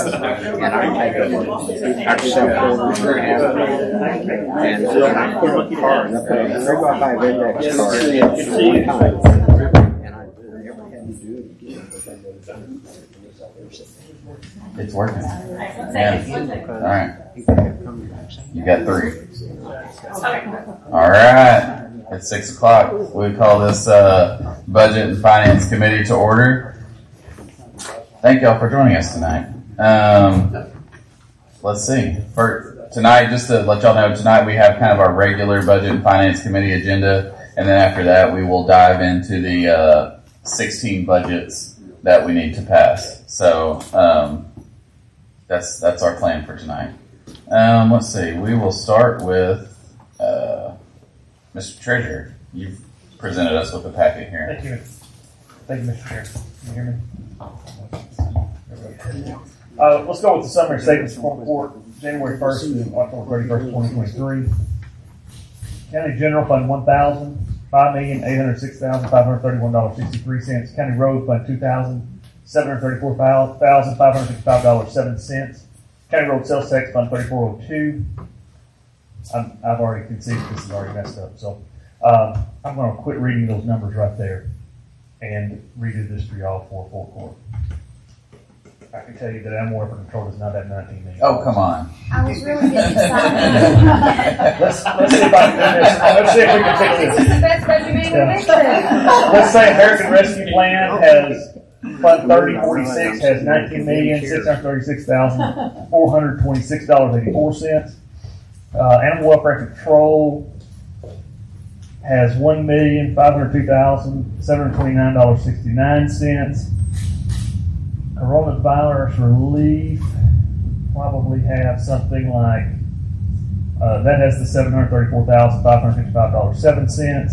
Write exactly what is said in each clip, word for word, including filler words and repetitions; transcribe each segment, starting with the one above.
and I take a accept orders and then I put a card, I put a three by five index card in one time, and I never had to do it again. It's working. Yeah. All right. You got three. All right. It's six o'clock. We call this uh, Budget and Finance Committee to order. Thank y'all for joining us tonight. Um, let's see. For tonight, just to let y'all know, tonight we have kind of our regular Budget and Finance Committee agenda, and then after that we will dive into the uh, sixteen budgets that we need to pass. So um, that's that's our plan for tonight. Um, let's see. We will start with uh, Mister Treasurer. You've presented us with a packet here. Thank you. Thank you, Mister Chair. Can you hear me? Uh, let's go with the summary statements for report January first to October thirty-first, twenty twenty-three. County General Fund one thousand, five million eight hundred six thousand five hundred thirty-one dollars and sixty-three cents. County Road Fund two thousand, seven hundred thirty-four thousand five hundred fifty-five dollars and seven cents. County Road Sales Tax Fund thirty-four oh two. I'm, I've already conceded this is already messed up, so um, I'm going to quit reading those numbers right there and redo this for y'all for full court. I can tell you that animal welfare control does not have nineteen million. Oh, come on. I was really getting excited. let's, let's see if I can do this. Let's see if we can fix This this. is the best budget meeting Yeah. we've been Let's say American Rescue Plan has Fund thirty forty-six has nineteen million six hundred thirty-six thousand four hundred twenty-six dollars and eighty-four cents. Uh, Animal Welfare Control has one million five hundred two thousand seven hundred twenty-nine dollars and sixty-nine cents. Coronavirus relief probably have something like uh, that has the seven hundred thirty-four thousand five hundred fifty-five dollars and seven cents.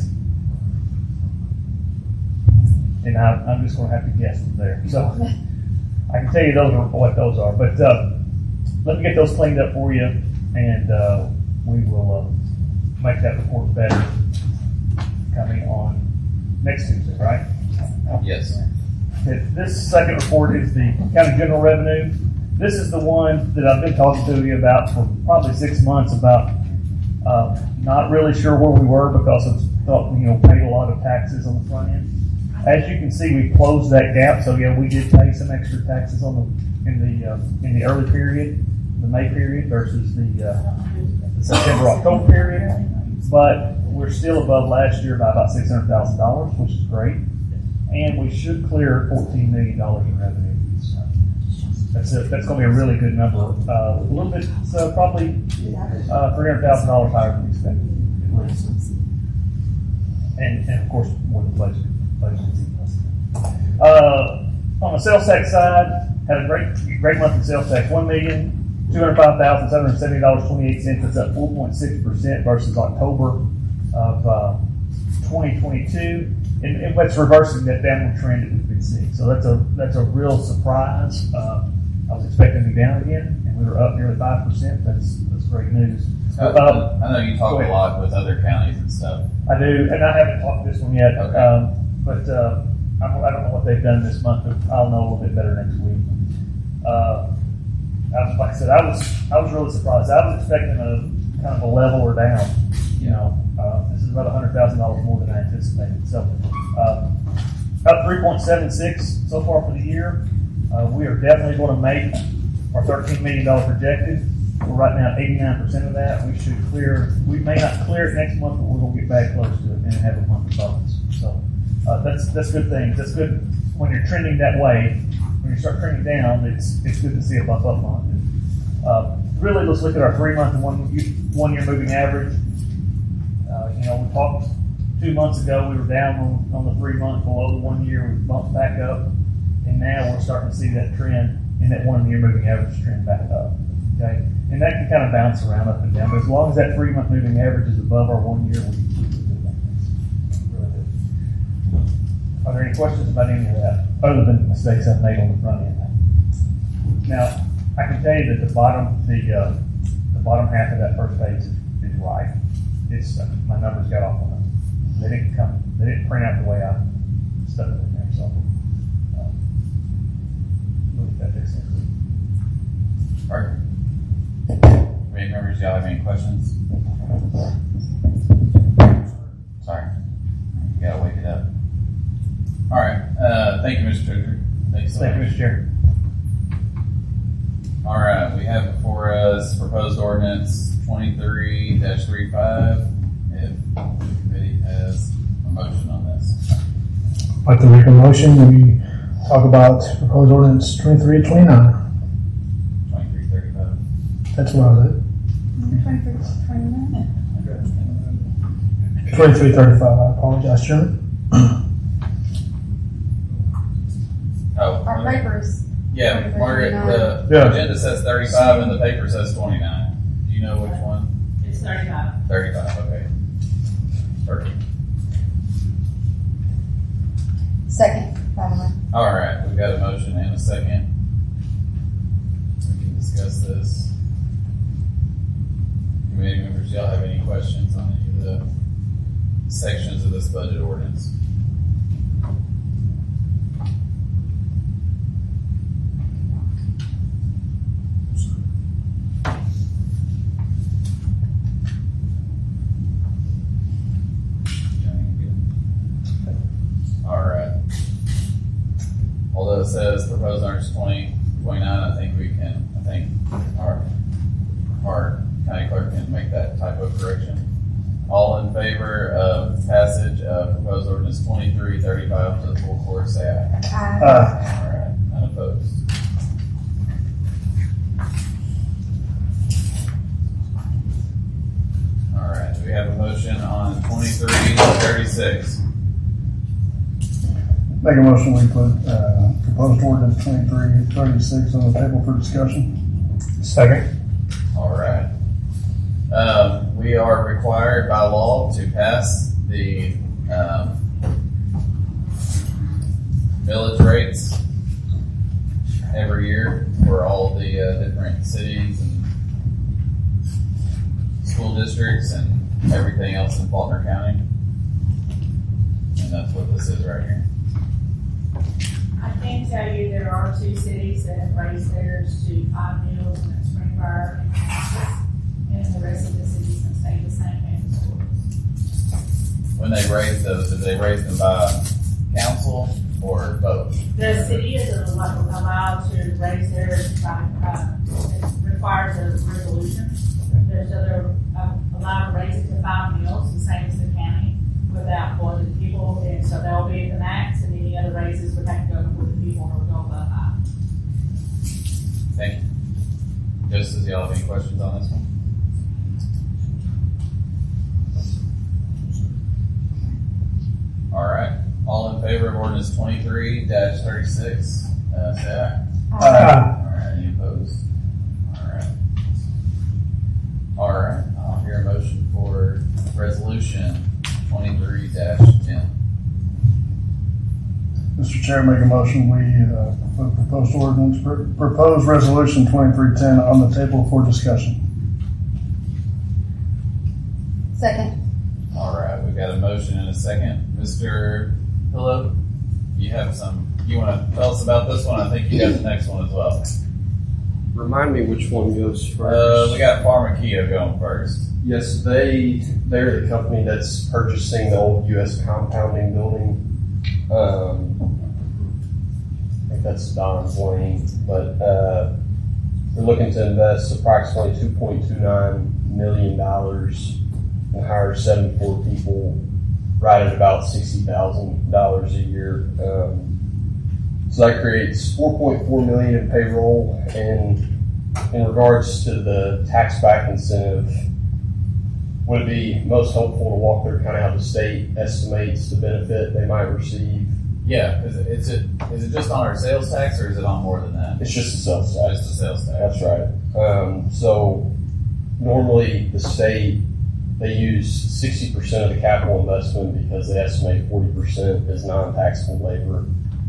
And I, I'm just going to have to guess from there. So I can tell you those are what those are. But uh, let me get those cleaned up for you, and uh, we will uh, make that report better coming on next Tuesday, right? Yes. This second report is the county general revenue. This is the one that I've been talking to you about for probably six months about uh, not really sure where we were because of thought you know paid a lot of taxes on the front end. As you can see, we closed that gap. So yeah, we did pay some extra taxes on the in the uh, in the early period, the May period versus the, uh, the September October period. But we're still above last year by about six hundred thousand dollars, which is great. And we should clear fourteen million dollars in revenue. So that's a, that's going to be a really good number. Uh, a little bit, so probably uh, three hundred thousand dollars higher than expected, at least. And, and of course, more than budget. Uh, on the sales tax side, had a great great month in sales tax. One million two hundred five thousand seven hundred seventy dollars and twenty-eight cents. That's up four point six percent versus October of uh, twenty twenty-two. And, and that's reversing that downward trend that we've been seeing. So that's a that's a real surprise. Uh, I was expecting to be down again, and we were up nearly five percent. That's that's great news. Uh, Uh, I know you talk a lot with other counties and stuff. I do, and I haven't talked this one yet. Okay. Um, but uh, I, I don't know what they've done this month. But I'll know a little bit better next week. Uh, I was, like I said, I was I was really surprised. I was expecting a kind of a level or down. You know, uh, this is about one hundred thousand dollars more than I anticipated. So uh, up three point seven six so far for the year. Uh, we are definitely going to make our thirteen million dollars projected. We're right now eighty-nine percent of that. We should clear. We may not clear it next month, but we're going to get back close to it and have a month of bonus. So uh, that's that's good things. That's good when you're trending that way. When you start trending down, it's it's good to see a bump up month. Uh, really, let's look at our three month and one one year moving average. Uh, you know, we talked two months ago. We were down on, on the three month, below the one year. We bumped back up, and now we're starting to see that trend in that one year moving average trend back up. Okay, and that can kind of bounce around up and down. But as long as that three month moving average is above our one year, we we can do that. Really good. Are there any questions about any of that, other than the mistakes I've made on the front end? Now, I can tell you that the bottom, the uh, the bottom half of that first page is, is right. It's uh, my numbers got off on them. They didn't come. They didn't print out the way I stuck it in there. So, uh, look at that fix next week. y'all have any questions? Sorry. You gotta wake it up. All right. Uh, thank you, Mister Treasurer. Thanks so Thank you, much. Mister Chair. All right. We have before us proposed ordinance twenty-three dash thirty-five. If the committee has a motion on this. I'd like to make a motion, we talk about proposed ordinance twenty-three twenty-nine. twenty-three thirty-five. That's what I was at. Twenty-three, twenty-nine. twenty-three thirty-five, I apologize, Chairman. Oh. Our papers. Yeah, Margaret, the Yeah. agenda says thirty-five and the paper says twenty-nine. Do you know which one? It's thirty-five. thirty-five, okay. Perfect. Second, by the way. All right, we've got a motion and a second. We can discuss this. Committee members, y'all have any questions on any of the sections of this budget ordinance? All right. Although it says proposed ordinance twenty twenty-nine, I think we can, I think our, our county clerk can make that type of correction. All in favor of passage of proposed ordinance twenty-three thirty-five to the full court, say aye. Aye. Uh, All right, none opposed. All right, do we have a motion on twenty-three thirty-six? make a motion, we put, uh, proposed ordinance twenty-three thirty-six on the table for discussion. Second. All right. Um, we are required by law to pass the um, millage rates every year for all the uh, different cities and school districts and everything else in Faulkner County. And that's what this is right here. I can tell you there are two cities that have raised theirs to five meals, and that's Springfire and Kansas, and the rest of the cities have stayed the same and schools. When they raise those, did they raise them by council or both? The city is al- allowed to raise theirs by, uh, it requires a resolution. There's other, uh, allowed to raise it to five meals, the same as the county, without more than people, and so they'll be at the max, and any other raises would have to go before the people or go above five. Thank you. Justice, y'all have any questions on this one? All right. All in favor of ordinance twenty-three thirty-six, uh, say aye. Aye. All right. Any opposed? All right. All right. I'll hear a motion for resolution twenty-three ten. Mister Chair, make a motion, we, uh, put proposed ordinance, pr- proposed resolution twenty-three ten on the table for discussion. Second. All right. We've got a motion and a second. Mister Pillow, you have some, you want to tell us about this one? I think you got the next one as well. Remind me which one goes first. Uh, we got Pharmakia going first. Yes, they, they're the company that's purchasing the old U S compounding building. Um, I think that's Don Blaine, but, uh, they're looking to invest approximately two point two nine million dollars and hire seventy-four people, right at about sixty thousand dollars a year. Um, so that creates four point four million dollars in payroll, and in regards to the tax back incentive, would it be most helpful to walk through kind of how the state estimates the benefit they might receive? Yeah, is it, is it is it just on our sales tax or is it on more than that? It's just a sales tax. Just the sales tax. That's right. Um, so normally the state, they use sixty percent of the capital investment because they estimate forty percent is non-taxable labor.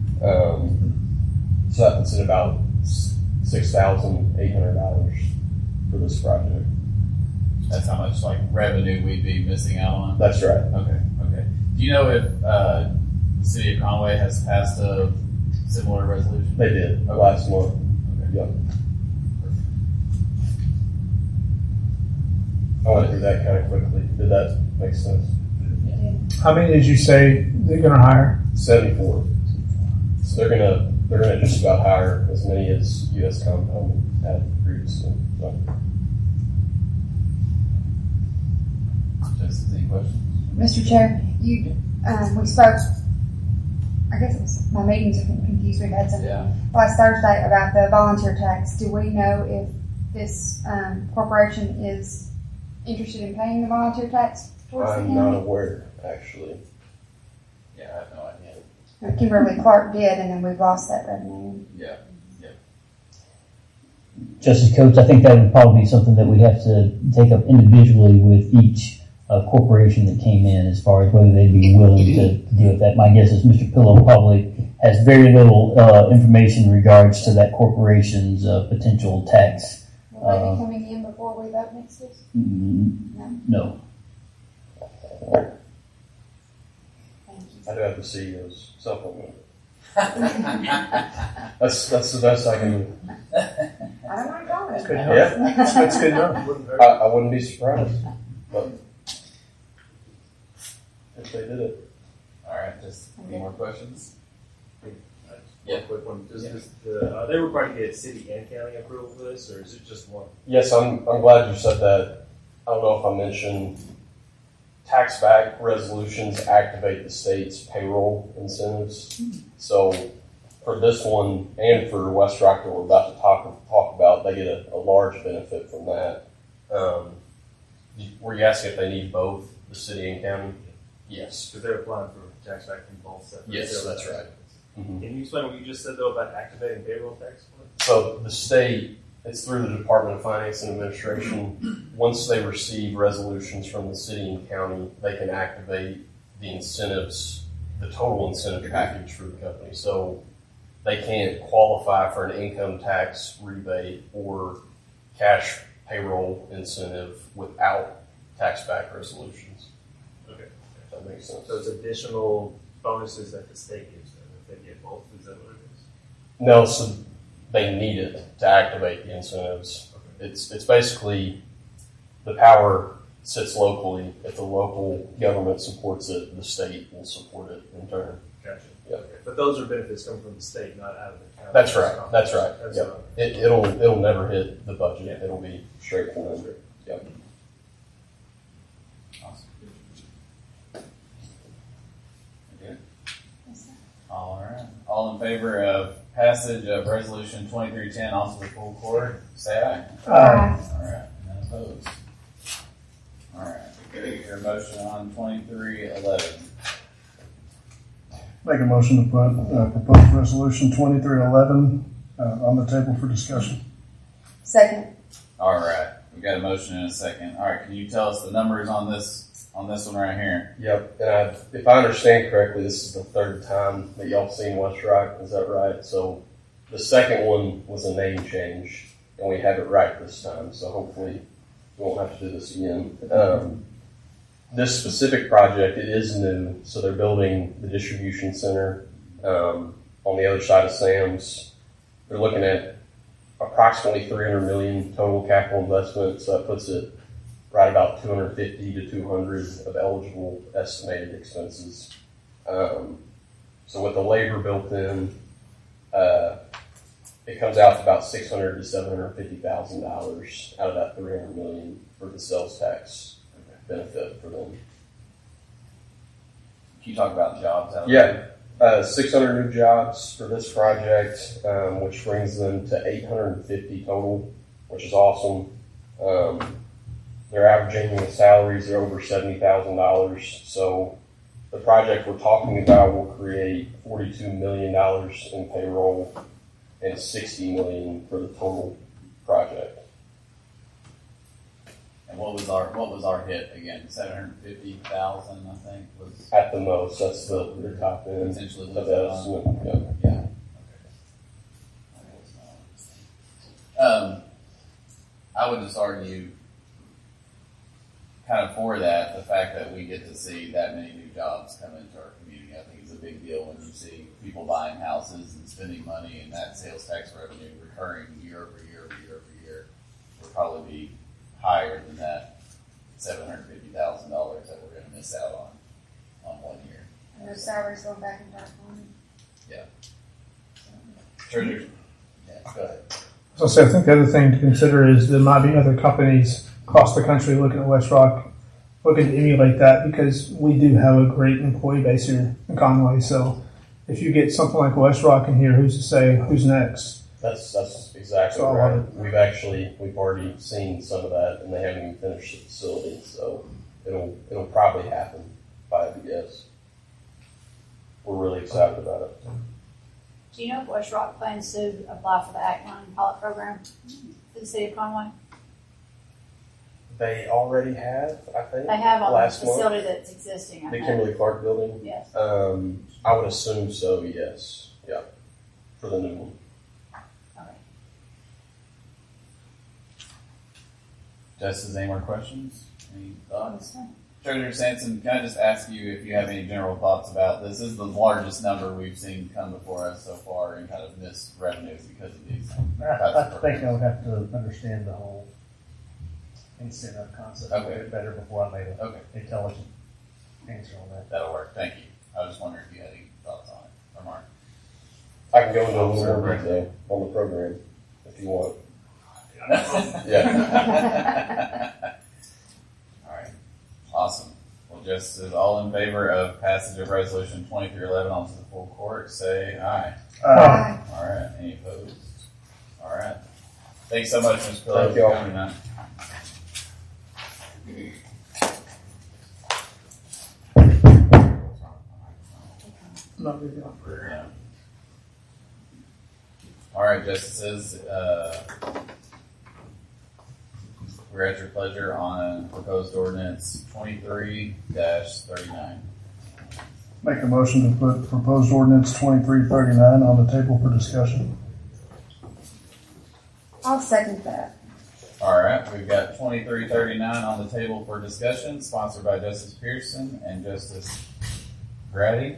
Um, so that puts it about six thousand eight hundred dollars for this project. That's how much like revenue we'd be missing out on. That's right. Okay, okay. Do you know if uh, the city of Conway has passed a similar resolution? They did Okay. last month. Okay. Yep. I went through that kind of quickly. Did that make sense? How many did you say they're gonna hire? Seventy-four. So they're gonna they're gonna just about hire as many as U S Compound had previously. So. Just any questions? Mister Chair, you, um, we spoke, I guess it was, my meetings are confused, we've had some Yeah. last Thursday about the volunteer tax. Do we know if this, um, corporation is interested in paying the volunteer tax towards the I'm not county? aware, actually. Yeah, I have no idea. Uh, Kimberly Clark did, and then we've lost that revenue. Yeah. Justice Coates, I think that would probably be something that we have to take up individually with each uh, corporation that came in as far as whether they'd be willing to deal with that. My guess is Mister Pillow probably has very little uh, information in regards to that corporation's uh, potential tax. Will they Uh, be coming in before we vote next week? Mm, No? No. Thank you. I do have the C E O's supplement. That's that's the best I can do. I don't mind calling it. Yeah, That's good enough. I, I wouldn't be surprised, but if they did it. All right, just any more questions? Yeah, quick one. Does, does the, are they required to get city and county approval for this, or is it just one? Yes, I'm I'm glad you said that. I don't know if I mentioned tax back resolutions activate the state's payroll incentives. So for this one and for West Rock that we're about to talk talk about, they get a, a large benefit from that. Um, were you asking if they need both the city and county? Yes. Because they're applying for tax back from both separate. Yes, sales that's tax. right. Mm-hmm. Can you explain what you just said though about activating payroll tax? So the state, it's through the Department of Finance and Administration. Once they receive resolutions from the city and county, they can activate the incentives, the total incentive package for the company. So they can't qualify for an income tax rebate or cash payroll incentive without tax back resolutions. Okay. If that makes sense. So it's additional bonuses that the state gives them if they get both. Is that what it is? No, so they need it to activate the incentives. It's it's basically the power sits locally. If the local government supports it, the state will support it in turn. Gotcha. Yep. Okay. But those are benefits coming from the state, not out of the county. That's right. That's right. That's Yep. what It, it'll it'll never hit the budget. Yeah. It'll be straight from them. Yep. Awesome. Okay. All right. All in favor of passage of resolution twenty-three ten, also the full court, say aye. Aye. All right. None opposed. All right. Your motion on twenty-three eleven. Make a motion to put uh, proposed resolution twenty-three eleven uh, on the table for discussion. Second. All right. We got a motion and a second. All right. Can you tell us the numbers on this on this one right here? Yep. And I, if I understand correctly, this is the third time that y'all seen West Rock. Is that right? So the second one was a name change, and we have it right this time. So hopefully we won't have to do this again. Um, this specific project, it is new. So they're building the distribution center um, on the other side of Sam's. They're looking at approximately three hundred million total capital investment. So that puts it right about two hundred fifty to two hundred of eligible estimated expenses. Um, so with the labor built in, uh, it comes out to about six hundred to seven hundred fifty thousand dollars out of that three hundred million for the sales tax benefit for them. Can you talk about jobs out Yeah, there? uh, six hundred new jobs for this project, um, which brings them to eight hundred fifty total, which is awesome. Um, Their average annual salaries are over seventy thousand dollars. So the project we're talking about will create forty-two million dollars in payroll and sixty million dollars for the total project. And what was our what was our hit again? Seven hundred fifty thousand, I think, was At the most, that's the, the top end potentially of listed the on. estimate. Yeah. Yeah. Um, I would just argue, kind of for that, the fact that we get to see that many new jobs come into our community. I think it's a big deal when you see people buying houses and spending money, and that sales tax revenue recurring year over year over year over year will probably be higher than that those salaries going back into our fund. Treasurer? Yeah, go ahead. So I say, I think the other thing to consider is there might be other companies across the country looking at West Rock, looking to emulate that, because we do have a great employee base here in Conway. So if you get something like West Rock in here, who's to say who's next? That's, that's exactly So, right. uh, We've actually, we've already seen some of that, and they haven't even finished the facility, so it'll, it'll probably happen, if I had to guess. We're really excited about it. Do you know if West Rock plans to apply for the Act Nine pilot program for the city of Conway? They already have, I think. They have on the last month. facility that's existing, I The know. Kimberly Clark building? Yes. Um, I would assume so, yes. Yeah, for the new one. Okay. Justice, any more questions? Any thoughts? Treasurer Sampson, can I just ask you if you have any general thoughts about this? This is the largest number we've seen come before us so far and kind of missed revenues because of these. I, I think I would have to understand the whole incentive concept a Okay. little bit better before I made an Okay, intelligent answer on that. that'll work. Thank you. I was just wondering if you had any thoughts on it. Or Mark? I can go into a little more detail on the program if you want. Yeah. All right. Awesome. Well, just as all in favor of passage of resolution twenty-three eleven onto the full court, say aye. Uh, All right. Any opposed? All right. Thanks so much, Mister Pillow, Thank you all. for coming tonight. Not big enough. Yeah. All right, justices. Uh, we're at your pleasure on proposed ordinance twenty-three thirty-nine. Make a motion to put proposed ordinance twenty-three thirty-nine on the table for discussion. I'll second that. All right, we've got twenty-three thirty-nine on the table for discussion, sponsored by Justice Pearson and Justice Grady.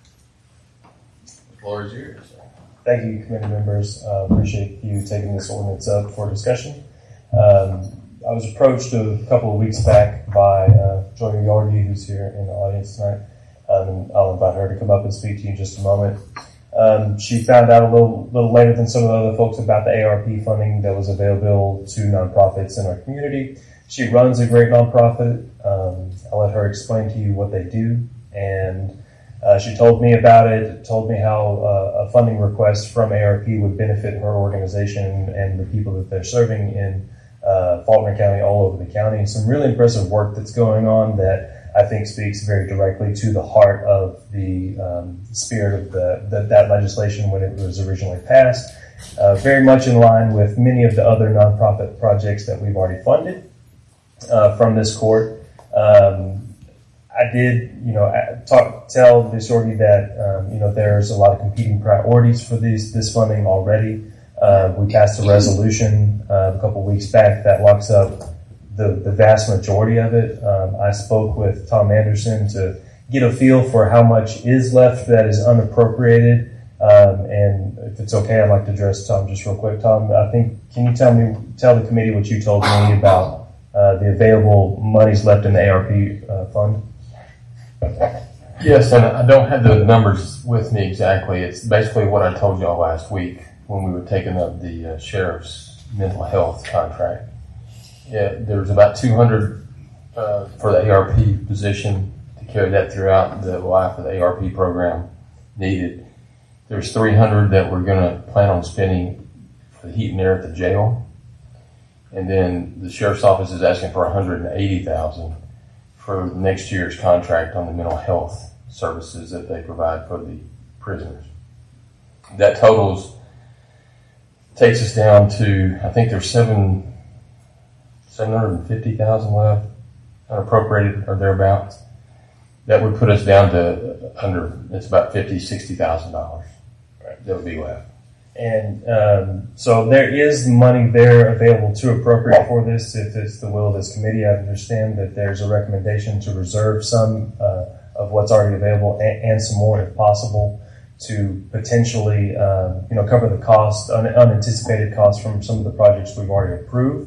The floor is yours. Thank you, committee members. Uh, appreciate you taking this ordinance up for discussion. Um, I was approached a couple of weeks back by uh, Joy Yardy, who's here in the audience tonight. Um, and I'll invite her to come up and speak to you in just a moment. Um, she found out a little, little later than some of the other folks about the A R P funding that was available to nonprofits in our community. She runs a great nonprofit. Um, I'll let her explain to you what they do. And uh, she told me about it, told me how uh, a funding request from A R P would benefit her organization and the people that they're serving in uh, Faulkner County, all over the county. Some really impressive work that's going on that I think speaks very directly to the heart of the um, spirit of the, the, that legislation when it was originally passed. Uh, very much in line with many of the other nonprofit projects that we've already funded uh, from this court. Um, I did, you know, talk, tell the authority that, um, you know, there's a lot of competing priorities for these, this funding already. Uh, we passed a resolution uh, a couple of weeks back that locks up the, the vast majority of it. Um, I spoke with Tom Anderson to get a feel for how much is left that is unappropriated. Um, and if it's okay, I'd like to address Tom just real quick. Tom, I think, can you tell me, tell the committee what you told me about uh, the available monies left in the A R P uh, fund? Yes, and I don't have the numbers with me exactly. It's basically what I told y'all last week when we were taking up the uh, sheriff's mental health contract. Yeah, there was about two hundred uh, for the A R P position to carry that throughout the life of the A R P program needed. There's three hundred that we're going to plan on spending for the heat and air at the jail. And then the sheriff's office is asking for one hundred eighty thousand dollars for next year's contract on the mental health services that they provide for the prisoners. That totals, takes us down to, I think there's seven, seven hundred fifty thousand left, unappropriated or thereabouts. That would put us down to under, it's about fifty, sixty thousand dollars that would be left. And um, so there is money there available to appropriate for this if it's the will of this committee. I understand that there's a recommendation to reserve some uh, of what's already available and, and some more if possible to potentially um, you know, cover the cost, un- unanticipated costs from some of the projects we've already approved.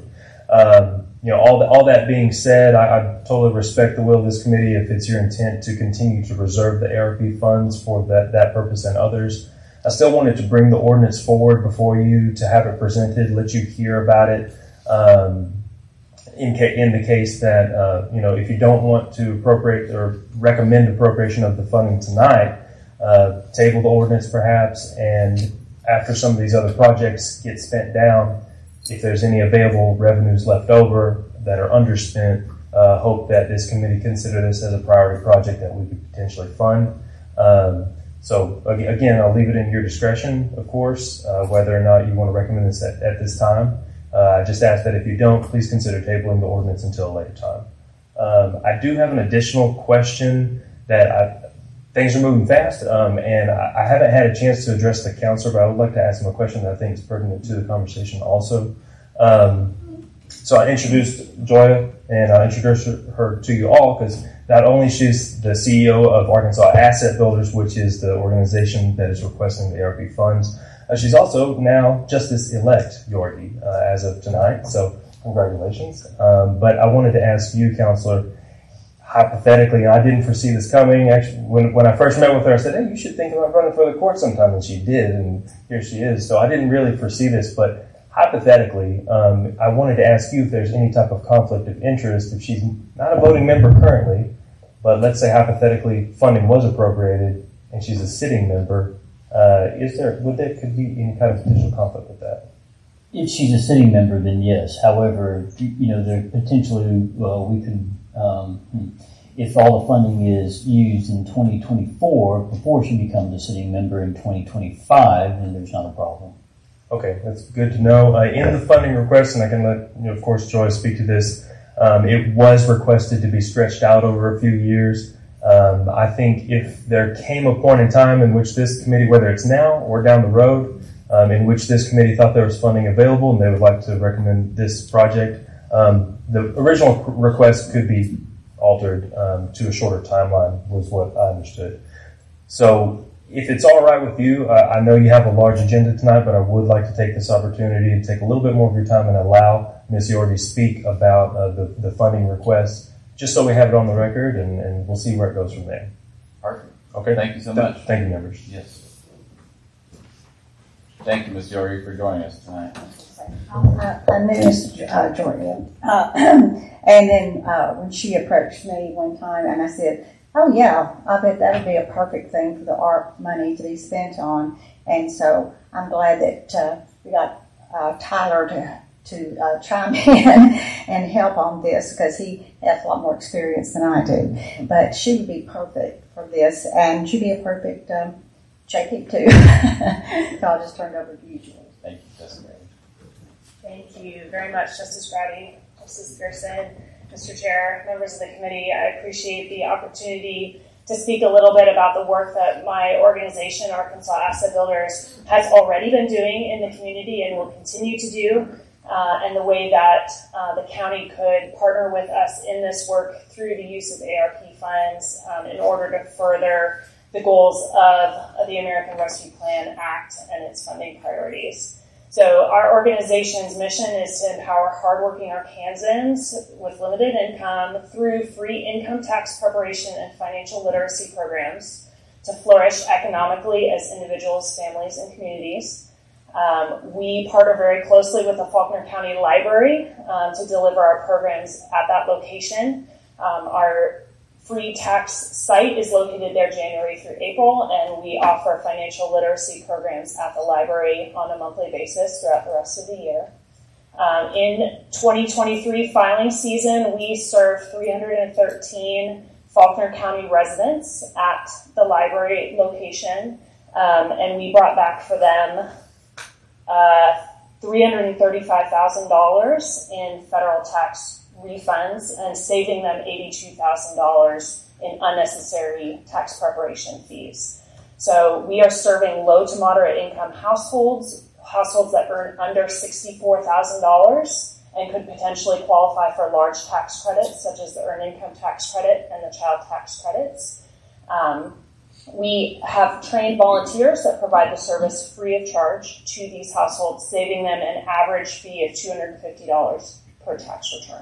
Um, you know, all, the, all that being said, I, I totally respect the will of this committee if it's your intent to continue to reserve the A R P funds for that, that purpose and others. I still wanted to bring the ordinance forward before you to have it presented, let you hear about it. Um, in, ca- in the case that, uh, you know, if you don't want to appropriate or recommend appropriation of the funding tonight, uh, table the ordinance perhaps, and after some of these other projects get spent down, if there's any available revenues left over that are underspent, uh, hope that this committee consider this as a priority project that we could potentially fund. Um, so again, I'll leave it in your discretion, of course, uh, whether or not you want to recommend this at, at this time. Uh, I just ask that if you don't, please consider tabling the ordinance until a later time. Um, I do have an additional question that I, things are moving fast, um, and I, I haven't had a chance to address the counselor, but I would like to ask him a question that I think is pertinent to the conversation also. Um, so I introduced Joya, and I introduced her to you all because not only she's the C E O of Arkansas Asset Builders, which is the organization that is requesting the A R P funds, uh, she's also now Justice-elect Yorkie uh, as of tonight, so congratulations. Um, but I wanted to ask you, Counselor, hypothetically, I didn't foresee this coming. Actually, when, when I first met with her, I said, hey, you should think about running for the court sometime, and she did, and here she is. So I didn't really foresee this, but hypothetically, um, I wanted to ask you if there's any type of conflict of interest. If she's not a voting member currently, but let's say hypothetically funding was appropriated and she's a sitting member, uh, is there, would there could be any kind of potential conflict with that? If she's a sitting member, then yes. However, you know, there potentially, well, we could, um, if all the funding is used in twenty twenty-four before she becomes a sitting member in twenty twenty-five, then there's not a problem. Okay, that's good to know. Uh, in the funding request, and I can let, you know, of course, Joy speak to this, um, it was requested to be stretched out over a few years. Um, I think if there came a point in time in which this committee, whether it's now or down the road, um, in which this committee thought there was funding available and they would like to recommend this project, um, the original request could be altered um, to a shorter timeline, was what I understood. So if it's all right with you, uh, I know you have a large agenda tonight, but I would like to take this opportunity to take a little bit more of your time and allow Miz Yorkie to speak about uh, the, the funding request, just so we have it on the record, and, and we'll see where it goes from there. Perfect. Okay. Thank you so much. Thank you, members. Yes. Thank you, Miz Yorkie, for joining us tonight. I, I knew Mister Uh, Jordan. Uh, and then uh, when she approached me one time, and I said, oh, yeah, I bet that would be a perfect thing for the A R P money to be spent on. And so I'm glad that uh, we got uh, Tyler to, to uh, chime in and help on this, because he has a lot more experience than I do. But she would be perfect for this, and she'd be a perfect um, J P too. So I'll just turn it over to you, Julie. Thank you, Justice Grady. Thank you very much, Justice Grady, Justice Pearson, Mister Chair, members of the committee. I appreciate the opportunity to speak a little bit about the work that my organization, Arkansas Asset Builders, has already been doing in the community and will continue to do, uh, and the way that uh, the county could partner with us in this work through the use of A R P funds um, in order to further the goals of, of the American Rescue Plan Act and its funding priorities. So our organization's mission is to empower hardworking Arkansans with limited income through free income tax preparation and financial literacy programs to flourish economically as individuals, families, and communities. Um, we partner very closely with the Faulkner County Library um, to deliver our programs at that location. Um, our free tax site is located there January through April, and we offer financial literacy programs at the library on a monthly basis throughout the rest of the year. Um, in twenty twenty-three filing season, we served three hundred thirteen Faulkner County residents at the library location, um, and we brought back for them uh, three hundred thirty-five thousand dollars in federal tax refunds and saving them eighty-two thousand dollars in unnecessary tax preparation fees. So we are serving low to moderate income households, households that earn under sixty-four thousand dollars and could potentially qualify for large tax credits, such as the earned income tax credit and the child tax credits. Um, we have trained volunteers that provide the service free of charge to these households, saving them an average fee of two hundred fifty dollars per tax return.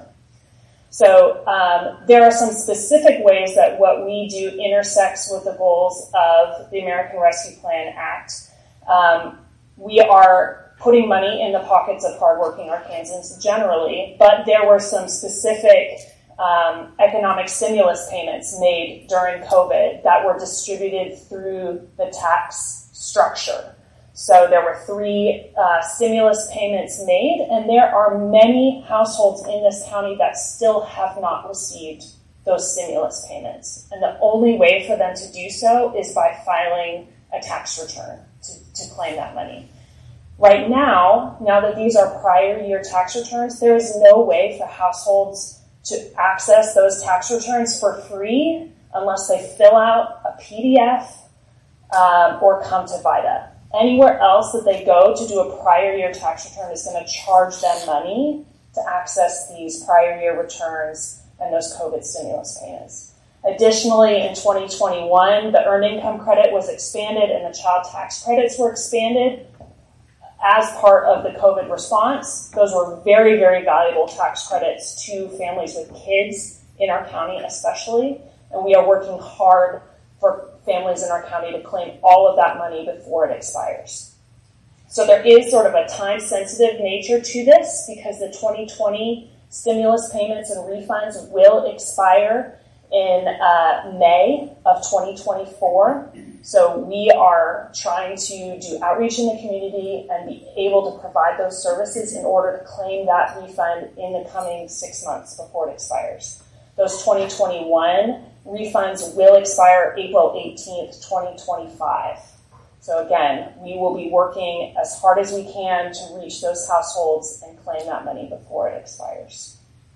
So um, there are some specific ways that what we do intersects with the goals of the American Rescue Plan Act. Um, we are putting money in the pockets of hardworking Arkansans generally, but there were some specific um, economic stimulus payments made during COVID that were distributed through the tax structure. So there were three uh, stimulus payments made, and there are many households in this county that still have not received those stimulus payments. And the only way for them to do so is by filing a tax return to, to claim that money. Right now, now that these are prior year tax returns, there is no way for households to access those tax returns for free unless they fill out a P D F um, or come to VITA. Anywhere else that they go to do a prior year tax return is going to charge them money to access these prior year returns and those COVID stimulus payments. Additionally, in twenty twenty-one, the earned income credit was expanded and the child tax credits were expanded as part of the COVID response. Those were very, very valuable tax credits to families with kids in our county especially, and we are working hard for families in our county to claim all of that money before it expires. So there is sort of a time-sensitive nature to this because the twenty twenty stimulus payments and refunds will expire in uh, May of twenty twenty-four. So we are trying to do outreach in the community and be able to provide those services in order to claim that refund in the coming six months before it expires. Those twenty twenty-one refunds will expire April eighteenth, twenty twenty-five. So again, we will be working as hard as we can to reach those households and claim that money before it expires.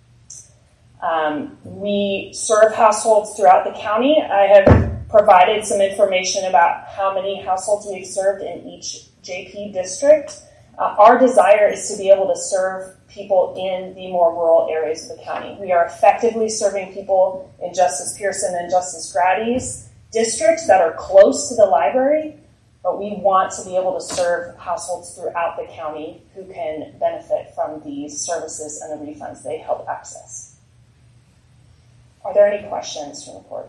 Um, we serve households throughout the county. I have provided some information about how many households we've served in each J P district. Uh, our desire is to be able to serve people in the more rural areas of the county. We are effectively serving people in Justice Pearson and Justice Grady's districts that are close to the library, but we want to be able to serve households throughout the county who can benefit from these services and the refunds they help access. Are there any questions from the board?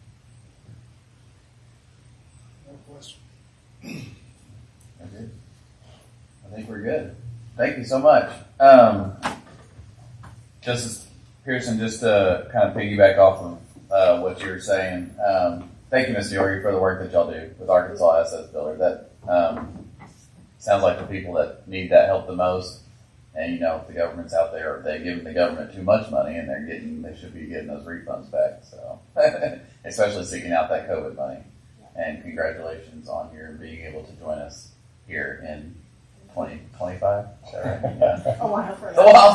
No question. Okay. I think we're good. Thank you so much. Um, Justice Pearson, just to kind of piggyback off of uh, what you were saying, um, thank you, Miz Diori, for the work that y'all do with Arkansas Assets Builder. That um, sounds like the people that need that help the most. And, you know, if the government's out there, if they're giving the government too much money and they're getting, they should be getting those refunds back. So, especially seeking out that COVID money. And congratulations on your being able to join us here in twenty twenty-five. Is that right? Yeah. A while from now. A while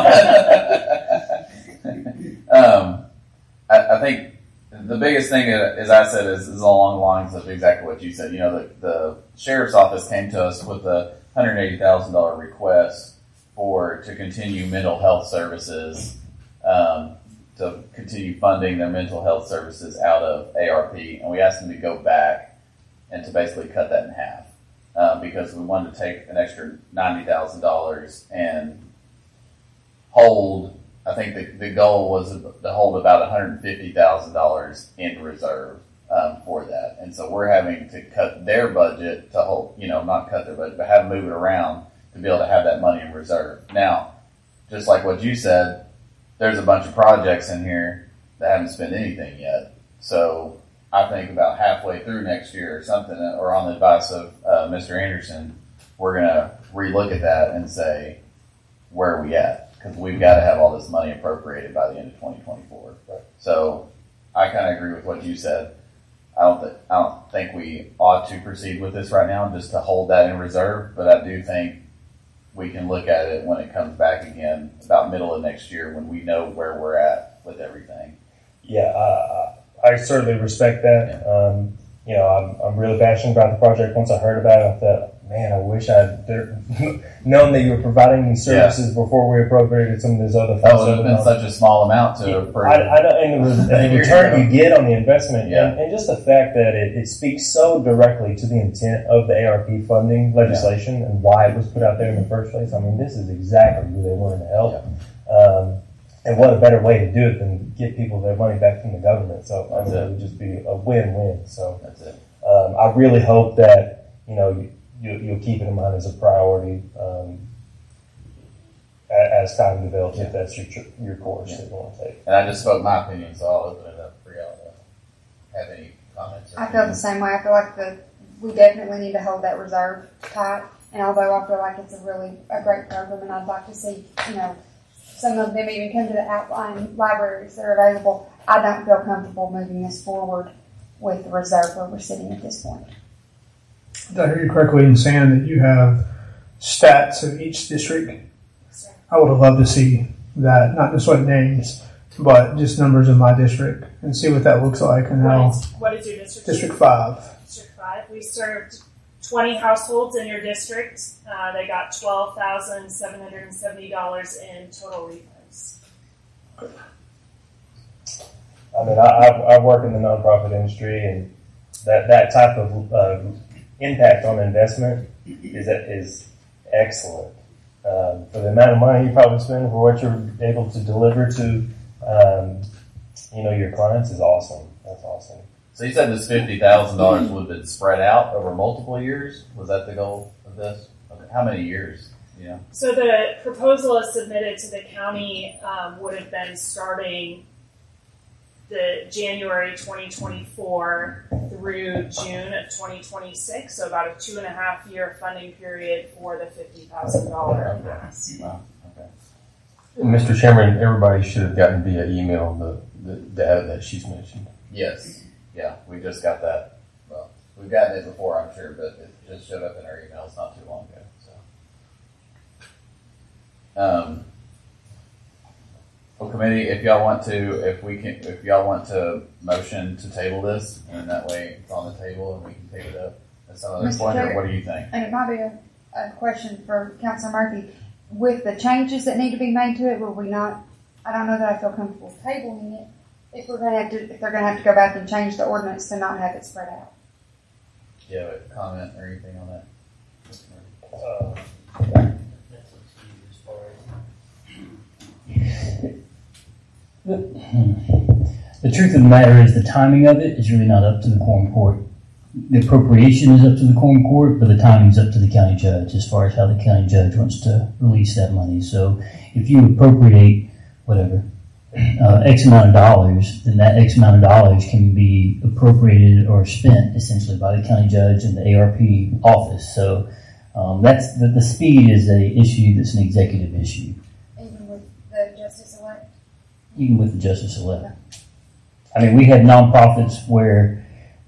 from now. um, I, I think the biggest thing, as I said, is, is along the lines of exactly what you said. You know, the, the sheriff's office came to us with a one hundred eighty thousand dollars request for to continue mental health services, um, to continue funding their mental health services out of A R P, and we asked them to go back and to basically cut that in half, uh, because we wanted to take an extra ninety thousand dollars and hold, I think the, the goal was to hold about one hundred fifty thousand dollars in reserve um, for that. And so we're having to cut their budget to hold, you know, not cut their budget, but have them move it around to be able to have that money in reserve. Now, just like what you said, there's a bunch of projects in here that haven't spent anything yet. So I think about halfway through next year or something, or on the advice of uh, Mister Anderson, we're going to relook at that and say, where are we at? Because we've got to have all this money appropriated by the end of twenty twenty-four. Right. So I kind of agree with what you said. I don't, th- I don't think we ought to proceed with this right now just to hold that in reserve, but I do think we can look at it when it comes back again about middle of next year when we know where we're at with everything. Yeah, uh, I certainly respect that. Yeah. Um, you know, I'm, I'm really passionate about the project. Once I heard about it, I thought, man, I wish I'd known that you were providing these services yeah. before we appropriated some of these other funds. That would have been such a small amount to yeah, I, I don't, and the, and the return you get on the investment, yeah. and, and just the fact that it, it speaks so directly to the intent of the A R P funding legislation yeah. and why it was put out there in the first place. I mean, this is exactly who they wanted to help. Yeah. and what a better way to do it than get people their money back from the government. So I mean, it would just be a win-win. So That's it. um, I really hope that, you know, you, you, you'll keep it in mind as a priority um, a- as time develops, if that's your tr- your course that you want to take. And I just spoke my opinion, so I'll open it up for y'all to have any comments. or I feel the same way. I feel like the, we definitely need to hold that reserve tight. And although I feel like it's a really, a great program and I'd like to see, you know, some of them even come to the outlying libraries that are available, I don't feel comfortable moving this forward with the reserve where we're sitting at this point. Did I hear you correctly in saying that you have stats of each district? I would have loved to see that, not just what names, but just numbers in my district and see what that looks like and how. What is, what is your district? District five. District five. We served twenty households in your district. Uh, they got twelve thousand seven hundred and seventy dollars in total refunds. I mean, I, I, I work in the nonprofit industry, and that, that type of uh, impact on investment is is excellent. Um, for the amount of money you probably spend for what you're able to deliver to, um, you know, your clients is awesome. That's awesome. So you said this fifty thousand dollars would have been spread out over multiple years? Was that the goal of this? Okay. How many years? Yeah. So the proposal is submitted to the county um, would have been starting the January twenty twenty-four through June of twenty twenty-six, so about a two and a half year funding period for the fifty thousand dollars. Wow. Okay. Mister Chairman, everybody should have gotten via email the, the data that she's mentioned. Yes. Yeah, we just got that. Well, we've gotten it before, I'm sure, but it just showed up in our emails not too long ago. So, um, well, committee, if y'all want to, if we can, if y'all want to motion to table this, and that way it's on the table and we can pick it up at some other Mister point, or Chair, what do you think? And it might be a, a question for Councilor Murphy. With the changes that need to be made to it, will we not, I don't know that I feel comfortable tabling it. If we're gonna have to, if they're gonna have to go back and change the ordinance to not have it spread out. Do you have a comment or anything on that? Uh, The, the truth of the matter is the timing of it is really not up to the quorum court. The appropriation is up to the quorum court, but the timing is up to the county judge as far as how the county judge wants to release that money. So if you appropriate whatever, uh, X amount of dollars, then that X amount of dollars can be appropriated or spent essentially by the county judge and the A R P office. So um, that's the, the speed is a issue that's an executive issue, Even with the justice elect. even with the justice elect. I mean, we have nonprofits where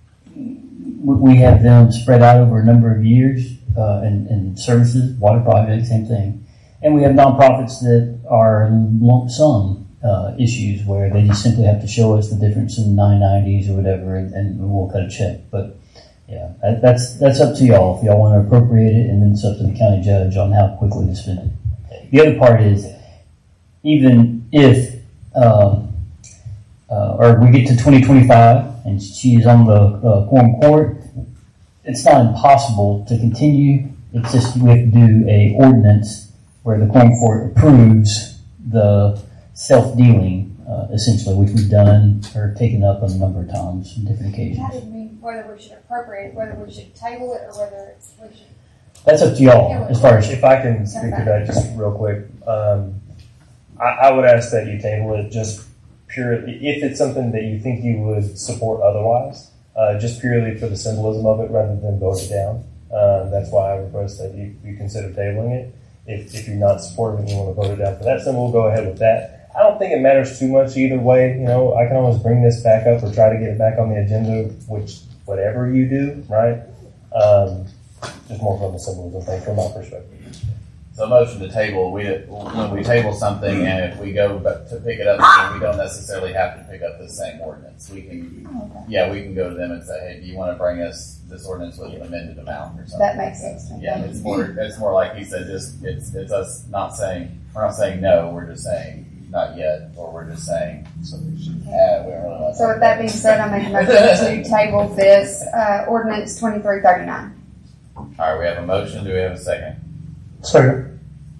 we have them spread out over a number of years uh, and, and services, water projects, same thing. And we have nonprofits that are lump sum uh, issues where they just simply have to show us the difference in nine nineties or whatever, and, and we'll cut a check. But yeah, that, that's that's up to y'all. If y'all want to appropriate it, and then it's up to the county judge on how quickly to spend it. The other part is, even if um, uh, or we get to twenty twenty-five and she is on the uh, quorum court, it's not impossible to continue. It's just we have to do a ordinance where the quorum court approves the self-dealing, uh, essentially, which we've done or taken up a number of times on different occasions. That didn't mean whether we should appropriate, whether we should table it, or whether it's, we should. That's up to y'all as far as if I can speak to that just real quick. Um, I, I would ask that you table it just purely, if it's something that you think you would support otherwise, uh, just purely for the symbolism of it rather than vote it down. Um, that's why I request that you, you consider tabling it. If, if you're not supportive and you want to vote it down for that symbol, we'll go ahead with that. I don't think it matters too much either way. You know, I can always bring this back up or try to get it back on the agenda, which whatever you do, right? Um, just more from a symbolism thing from my perspective. So motion to table, we, when we table something and if we go back to pick it up again, we don't necessarily have to pick up the same ordinance. We can, Okay. yeah, we can go to them and say, hey, do you want to bring us this ordinance with an amended amount or something? That makes sense to me. Yeah, it's more, it's more like he said, just, it's, it's us not saying, we're not saying no, we're just saying not yet, or we're just saying, so we should, uh, we don't really want to. So with that being said, I make a motion to table this, uh, ordinance twenty-three thirty-nine. All right, we have a motion. Do we have a second? Second.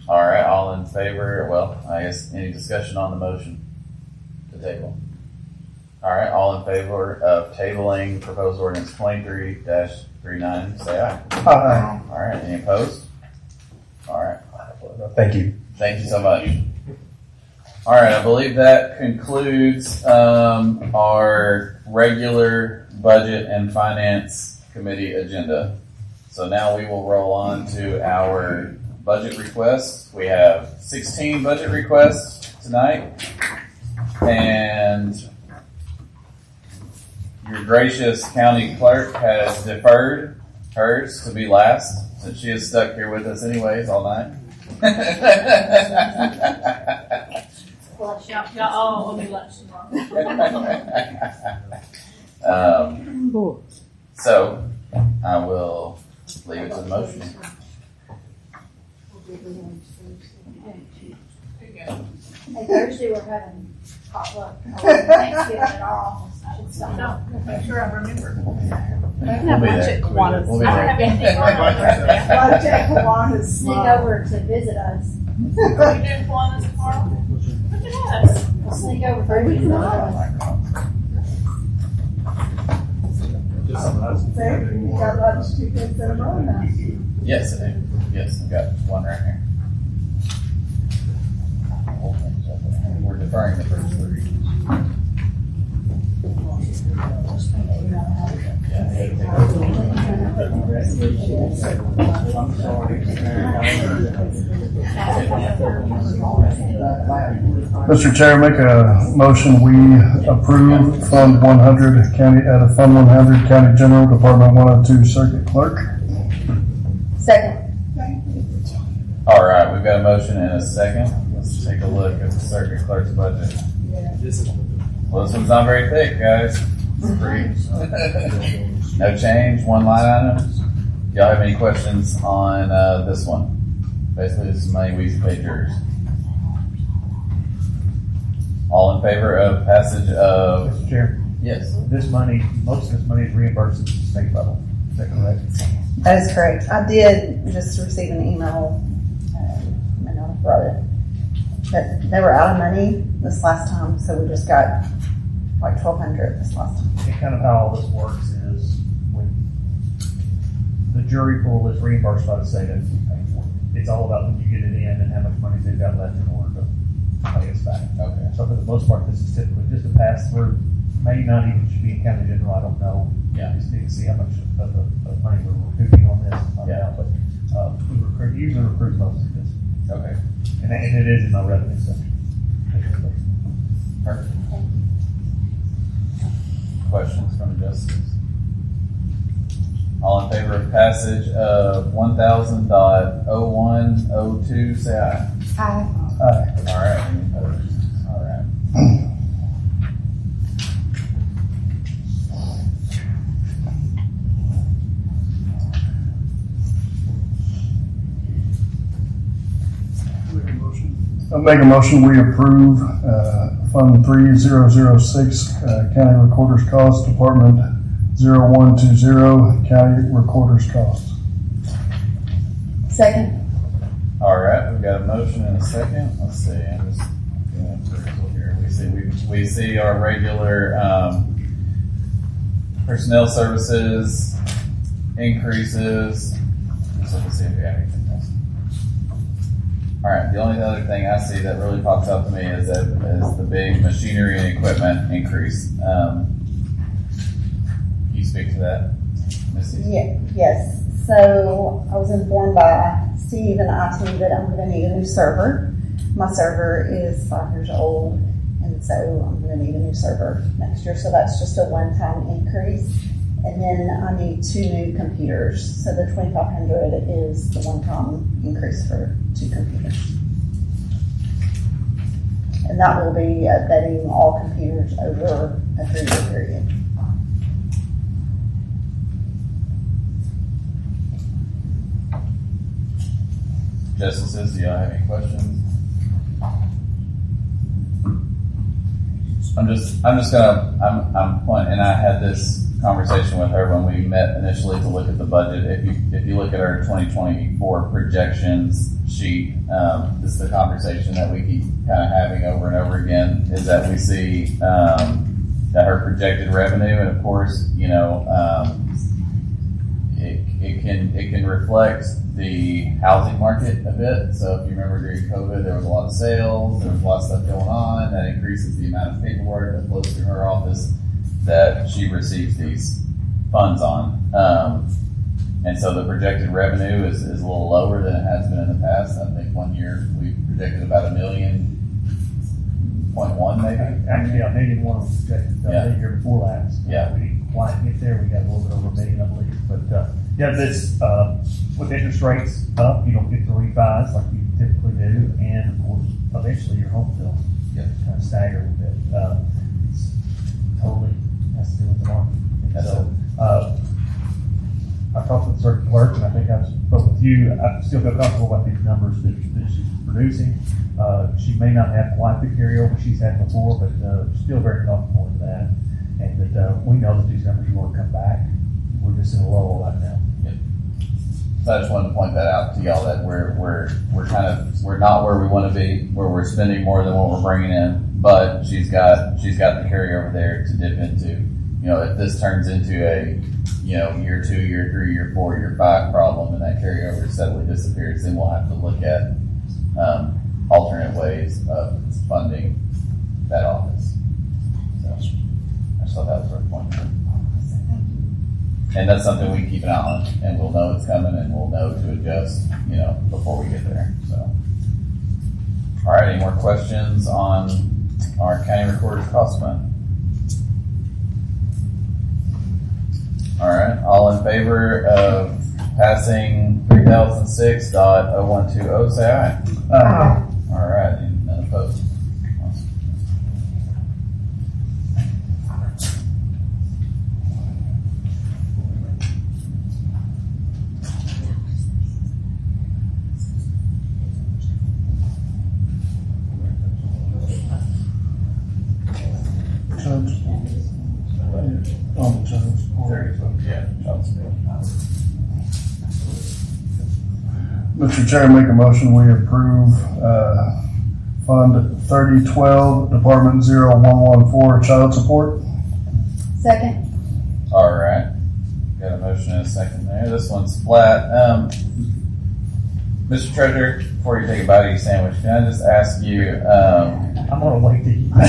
All right, all in favor? Well, I guess any discussion on the motion to table? All right, all in favor of tabling proposed ordinance twenty-three dash thirty-nine, say aye. Aye. All right, any opposed? All right. Thank you. Thank you so much. All right, I believe that concludes um, our regular budget and finance committee agenda. So now we will roll on to our budget requests. We have sixteen budget requests tonight, and your gracious county clerk has deferred hers to be last, since she is stuck here with us anyways all night. Well, y'all, y'all all owe me lunch tomorrow. um, so I will leave it to the motion. Hey, Thursday we're having potluck. Thanksgiving at all. I should stop. No, make sure I remember. We'll be there. We'll be I don't there. have anything on my birthday. Lunch at Kiwanis. Sneak over to visit us. Are we doing Kiwanis tomorrow? Look at us. We'll sneak over for a week. You got lunch two kids in a row now. Yes, I do. Yes, I've got one right here. We're deferring the first three. Mister Chair, make a motion, we approve Fund one hundred County, out of Fund one hundred County General, Department one oh two Circuit Clerk. Second. All right, we've got a motion and a second. Let's take a look at the circuit clerk's budget. Well, this one's not very thick, guys. It's free. No change, one line item. Y'all have any questions on uh, this one? Basically, this is money we used to pay jurors. All in favor of passage of? Mister Chair, Yes. this money, most of this money is reimbursed at the state level. Is that correct? That is correct. I did just receive an email, um, I know I wrote it, that they were out of money this last time, so we just got like twelve hundred this last time. And kind of how all this works is when the jury pool is reimbursed by the state as you pay for it. It's all about when you get it in and how much money they've got left in order to pay us back. Okay. So for the most part, this is typically just a pass through. Maybe not even should be in county general. I don't know. Yeah. Just need to see how much of, of, of money we're recouping on this. And find Yeah. out. But uh, we recruit, usually recruit most of this, Okay. and, and it is in my revenue section. Perfect. Questions from the justices? All in favor of passage of one thousand dot oh one oh two, say aye. Aye. Aye. All right. Any opposed? All right. I'll make a motion, we approve, uh, Fund three zero zero six, uh, County Recorder's Cost, Department zero one two zero, County Recorder's Cost. Second. All right. We've got a motion and a second. Let's see. I'm just going through here. We see we we see our regular um, personnel services increases. So let's see if we have anything else. All right. The only other thing I see that really pops out to me is that is the big machinery and equipment increase. Um, can you speak to that, Missy? Yeah, yes. So I was informed by Steve and I T that I'm going to need a new server. My server is five years old, and so I'm going to need a new server next year. So that's just a one-time increase. And then I need two new computers. So the twenty-five hundred is the one-time increase for two computers. And that will be updating all computers over a three-year period. Justices, do y'all have any questions? I'm just, I'm just gonna, I'm, I'm pointing, and I had this conversation with her when we met initially to look at the budget. If you, if you look at our twenty twenty-four projections, sheet, um, this is the conversation that we keep kind of having over and over again, is that we see um, that her projected revenue, and of course, you know, um, it, it can it can reflect the housing market a bit. So if you remember during COVID, there was a lot of sales, there was a lot of stuff going on. That increases the amount of paperwork that flows through her office that she receives these funds on. Um, and so the projected revenue is, is a little lower than it has been in the past. I think one year we projected about a million point one maybe. Actually, a million one was projected uh, Yeah. the year before last. Yeah. We didn't quite get there. We got a little bit over a million, I believe. But uh, yeah, this uh, with interest rates up, you don't get to refis like you typically do, and of course, eventually your home bill Yeah. kind of stagger a little bit. Uh, it's totally has to do with the market. And That's so uh, I talked with certain clerk, and I think I spoke with you. I still feel comfortable about these numbers that, that she's producing. Uh, she may not have quite the carryover she's had before, but uh, still very comfortable with that. And that uh, we know that these numbers are going to come back. We're just in a lull right now. So I just wanted to point that out to y'all that we're we're we're kind of we're not where we want to be, where we're spending more than what we're bringing in. But she's got she's got the carryover there to dip into. You know, if this turns into a you know year two, year three, year four, year five problem, and that carryover steadily disappears, then we'll have to look at um, alternate ways of funding that office. So I just thought that was worth pointing out. And that's something we keep an eye on, and we'll know it's coming, and we'll know to adjust, you know, before we get there. So, all right, any more questions on our county recorder's cost fund? All right, all in favor of passing three thousand six point oh one two oh, say aye. Uh, All right, and none opposed. On the terms. Yeah. Mister Chair, make a motion, we approve, uh, Fund thirty twelve, Department zero one one four, Child Support. Second. All right. Got a motion and a second there. This one's flat. Um, Mister Treasurer, before you take a bite of your sandwich, can I just ask you, um, I'm going to wait to eat.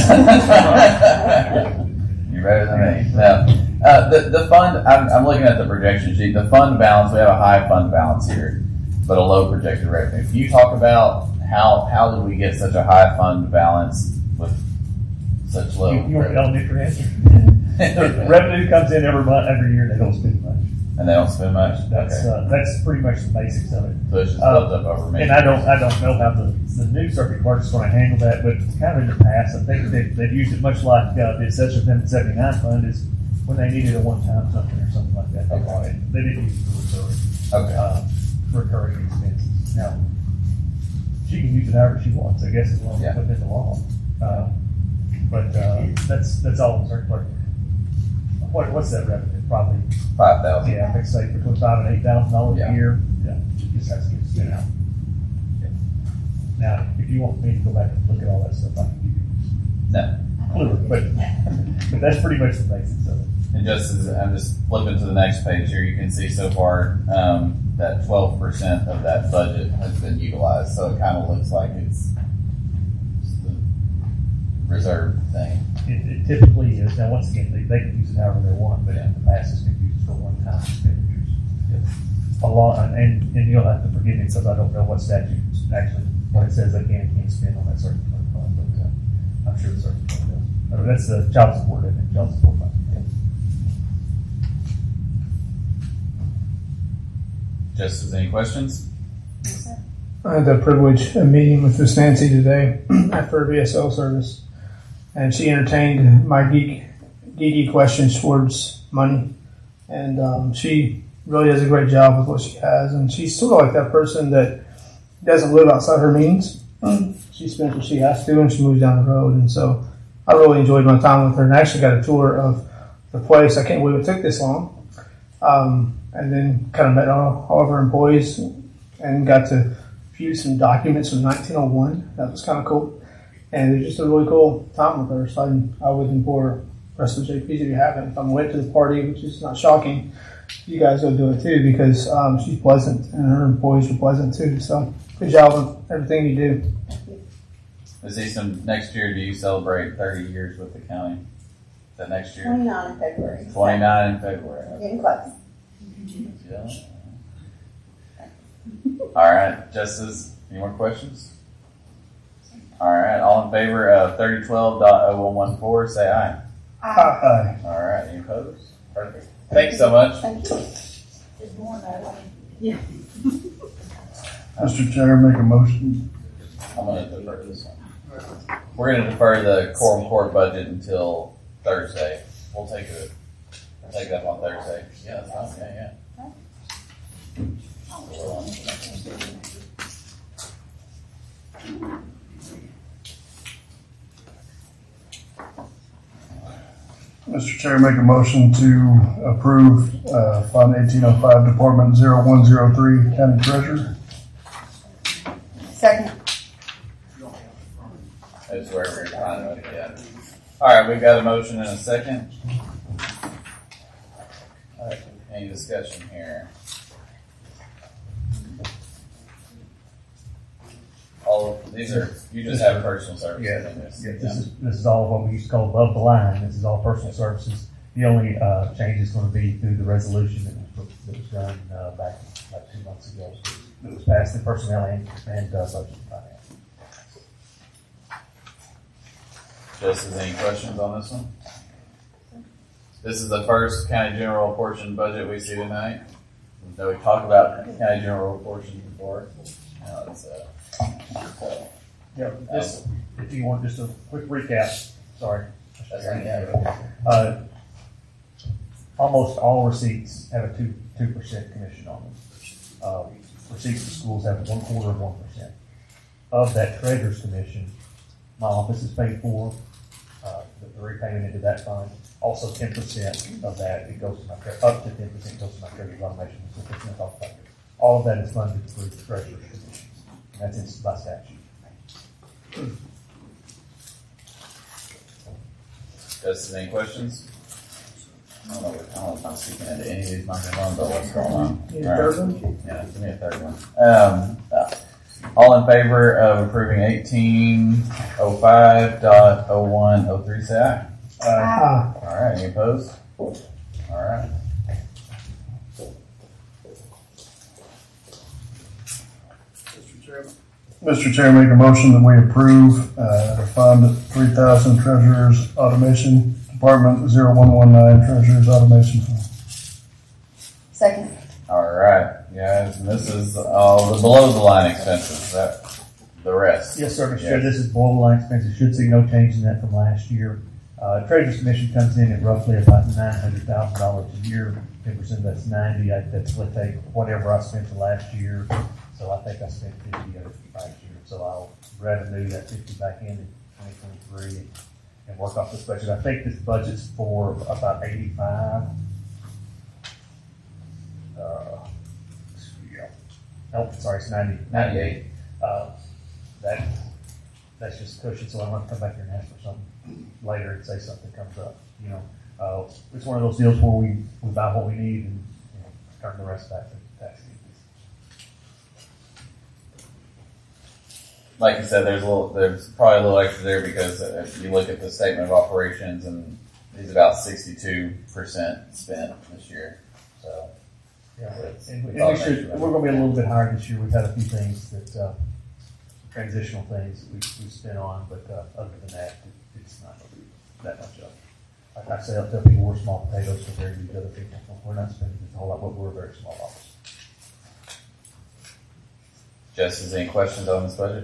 You're better than me. No. Uh, the, the fund, I'm, I'm looking at the projection sheet. The fund balance, we have a high fund balance here, but a low projected revenue. Can you talk about how how did we get such a high fund balance with such low You, you want the revenue? elementary answer? The revenue comes in every month, every year, and they don't spend much. And they don't spend much? That's Okay. uh, that's pretty much the basics of it. So it's just Uh, built up over many And I don't I don't know how the, the new circuit clerk is going to handle that, but kind of in the past, I think they, they've used it much like uh, the Assessor Amendment seventy-nine fund is when they needed a one-time something or something like that. They Okay. bought it. They didn't use it for recurring, Okay. uh, recurring expenses. Now, she can use it however she wants, I guess, as long as Yeah. it's within the law. Uh, but uh, that's that's all the circuit clerk. What, what's that revenue? Probably five thousand. yeah, I say between five and eight thousand dollars Yeah. a year. Yeah, it just has to get spent out. Now, if you want me to go back and look at all that stuff, I can give you No. clue, but but that's pretty much the basics of it. And just as I'm just flipping to the next page here, you can see so far um, that twelve percent of that budget has been utilized. So it kind of looks like it's the reserve thing. It, it typically is. Now, once again, they, they can use it however they want, but in the past, it's been used for one-time expenditures. A lot, and, and you'll have to forgive me because I don't know what statute actually what it says they can and can't spend on that certain fund, but uh, I'm sure the certain fund does. Uh, that's the child support, isn't it? Child support fund. Just as any questions? I had the privilege of meeting with Miss Nancy today after her V S L service, and she entertained my geek, geeky questions towards money, and um, she really does a great job with what she has, and she's sort of like that person that doesn't live outside her means. She spends what she has to, and she moves down the road, and so I really enjoyed my time with her, and I actually got a tour of the place. I can't believe it took this long. Um, and then kind of met all, all of our employees and got to viewed some documents from nineteen oh one. That was kind of cool. And it was just a really cool time with her. So I, I would implore the rest of the J Ps if you haven't. If I'm late to the party, which is not shocking, you guys go do it too because um, she's pleasant and her employees are pleasant too. So good job on everything you do. Is he some next year? Do you celebrate thirty years with the county? Is that next year? Twenty-nine in February. Twenty-nine in February. Getting close. Yeah. All right, Justice. Any more questions? All right, all in favor of thirty twelve dot oh one one four, say aye. Aye. All right, any opposed? Perfect. Thanks so much. Thank you. There's more though. Yeah. Mister Chair, make a motion. I'm going to defer this one. We're going to defer the quorum court budget until Thursday. We'll take it. We'll take that on Thursday. Yeah, that's fine. Yeah, yeah. Mister Chair, make a motion to approve uh, Fund eighteen oh five, Department zero one zero three, County Treasurer. Second. That's where we're trying to get. All right, we've got a motion and a second. All right, any discussion here? All of, these are, you just have personal services Yeah, in this. yeah, this is, this is all what we used to call above the line. This is all personal services. The only, uh, change is gonna be through the resolution that was, that was done, uh, back like two months ago. It was passed in personnel and, and, uh, budget and finance. Justice, any questions on this one? This is the first county general portion budget we see tonight. So we talked about county general portion before. Now it's, uh, so, Yeah, this, if you want just a quick recap, sorry. That's right, yeah. Uh, almost all receipts have a two, two percent commission on them. Uh, receipts for schools have one quarter of one percent. Of that treasurer's commission, my office is paid for, uh, the, the repayment into that fund. Also ten percent of that, it goes to my, tre- up to ten percent goes to my treasurer's automation. So fifteen percent off budget. All of that is funded through the treasurer's commission. And that's in, by statute. Justice, any questions? I don't know, I don't know if I'm speaking into any of these microphones, but what's going on? Need a third one? Yeah, give me a third one. Um, uh, all in favor of approving eighteen oh five dot oh one oh three, say aye. Aye. All right, any opposed? All right. Mister Chair, make a motion that we approve uh, Fund three thousand Treasurer's Automation, Department zero one one nine Treasurer's Automation Fund. Second. All right, guys, and this is all the below the line expenses, that, the rest. Yes, sir, Mister Yes. Chair, this is below the line expenses. Should see no change in that from last year. Uh, Treasurer's Commission comes in at roughly about nine hundred thousand dollars a year. ten percent that's ninety. I, that's what take whatever I spent the last year. So I think I spent fifty of it last year. So I'll revenue that fifty back in in twenty twenty-three and, and work off this budget. I think this budget's for about eighty-five. Uh, yeah. Nope, sorry, it's ninety, ninety-eight. Uh, that, that's just cushion, so I don't have to come back here and ask for something later and say something comes up, you know. Uh, it's one of those deals where we, we buy what we need and, you know, turn the rest back to tax fees. Like you said, there's a little, there's probably a little extra there because if you look at the statement of operations and it's about sixty-two percent spent this year. So, Yeah, it's, and, it's and all we should, extra. we're gonna be a little bit higher this year. We've had a few things that, uh, transitional things that we, we spent on, but, uh, other than that, it, it's not gonna be that much of. Like I say, I'll tell people we're small potatoes compared to these other people. We're not spending a whole lot, but we're a very small office. Justice, any questions on this budget?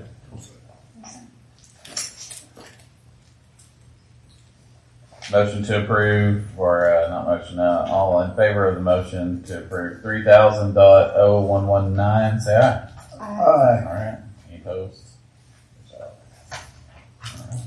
Motion to approve, or uh, not motion, uh, all in favor of the motion to approve three thousand dot oh one one nine, say aye. Aye. Aye. All right, any opposed? So, all right.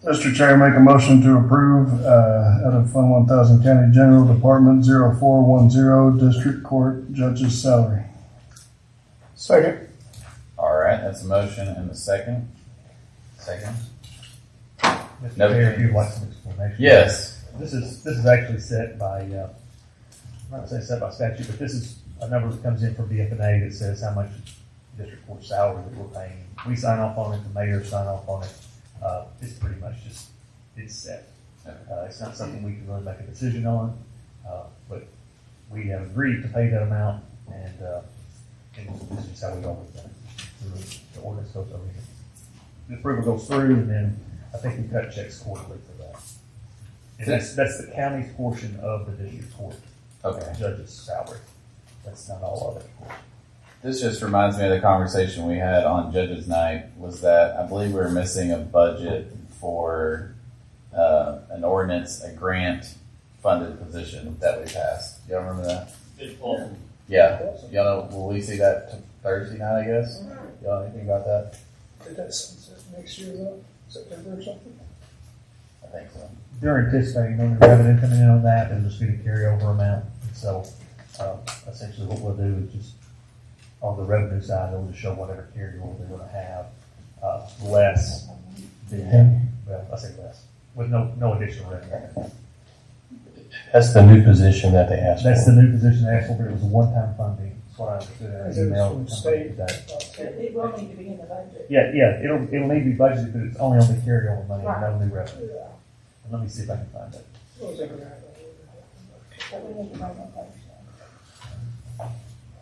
Mister Chair, make a motion to approve, uh, out of Fund one thousand County General Department zero four one zero District Court Judge's salary. Second. All right, that's a motion and a second. Second. Mister No. Chair, if you'd like some explanation. Yes. This is, this is actually set by, uh, I'm not gonna say set by statute, but this is a number that comes in from B F N A that says how much district court salary that we're paying. We sign off on it, the mayor sign off on it. Uh, it's pretty much just, it's set. Uh, it's not something we can really make a decision on, uh, but we have agreed to pay that amount, and, uh, and this is how we go with that. The ordinance goes over here. The approval goes through, and then I think we cut checks quarterly for that. And that's, that's the county's portion of the district court. Okay. Judge's salary. That's not all of it. This just reminds me of the conversation we had on Judges Night, was that I believe we were missing a budget for uh, an ordinance, a grant funded position that we passed. Y'all remember that? Yeah. Y'all know, will we see that t- Thursday night, I guess? Y'all know anything about that? Did that sunset next year though? September or something? I think so. They're anticipating no new revenue coming in on that. It'll just be the carryover amount. And so, uh, essentially what we'll do is just, on the revenue side, it'll just show whatever carryover they're gonna have, uh, less the, well, I say less, with no, no additional revenue. That's the new position that they asked That's for. the new position they asked for, but it was a one-time funding. That's what I understood. in Is an it email from that the come state? today. It will need to be in the budget. Yeah, yeah, it'll, it'll need to be budgeted, but it's only on the carryover money, and no new revenue. Yeah. And let me see if I can find it. What was it around? But we need to bring it Thursday.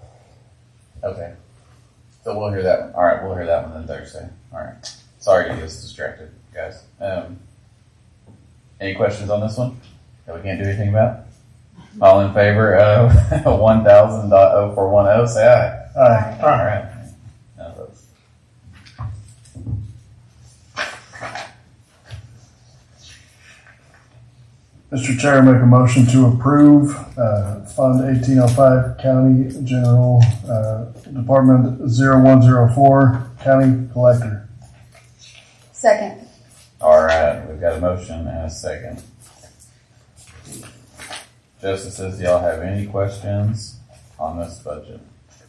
Okay. So we'll hear that one. All right, we'll hear that one then Thursday. All right. Sorry to get us distracted, guys. Um, any questions on this one that we can't do anything about? All in favor of one thousand point oh four one oh, say aye. Aye. All right. None of those. Mister Chair, make a motion to approve, uh, Fund eighteen oh five County General, uh, Department zero one zero four County Collector. Second. All right, we've got a motion and a second. Justices, y'all have any questions on this budget?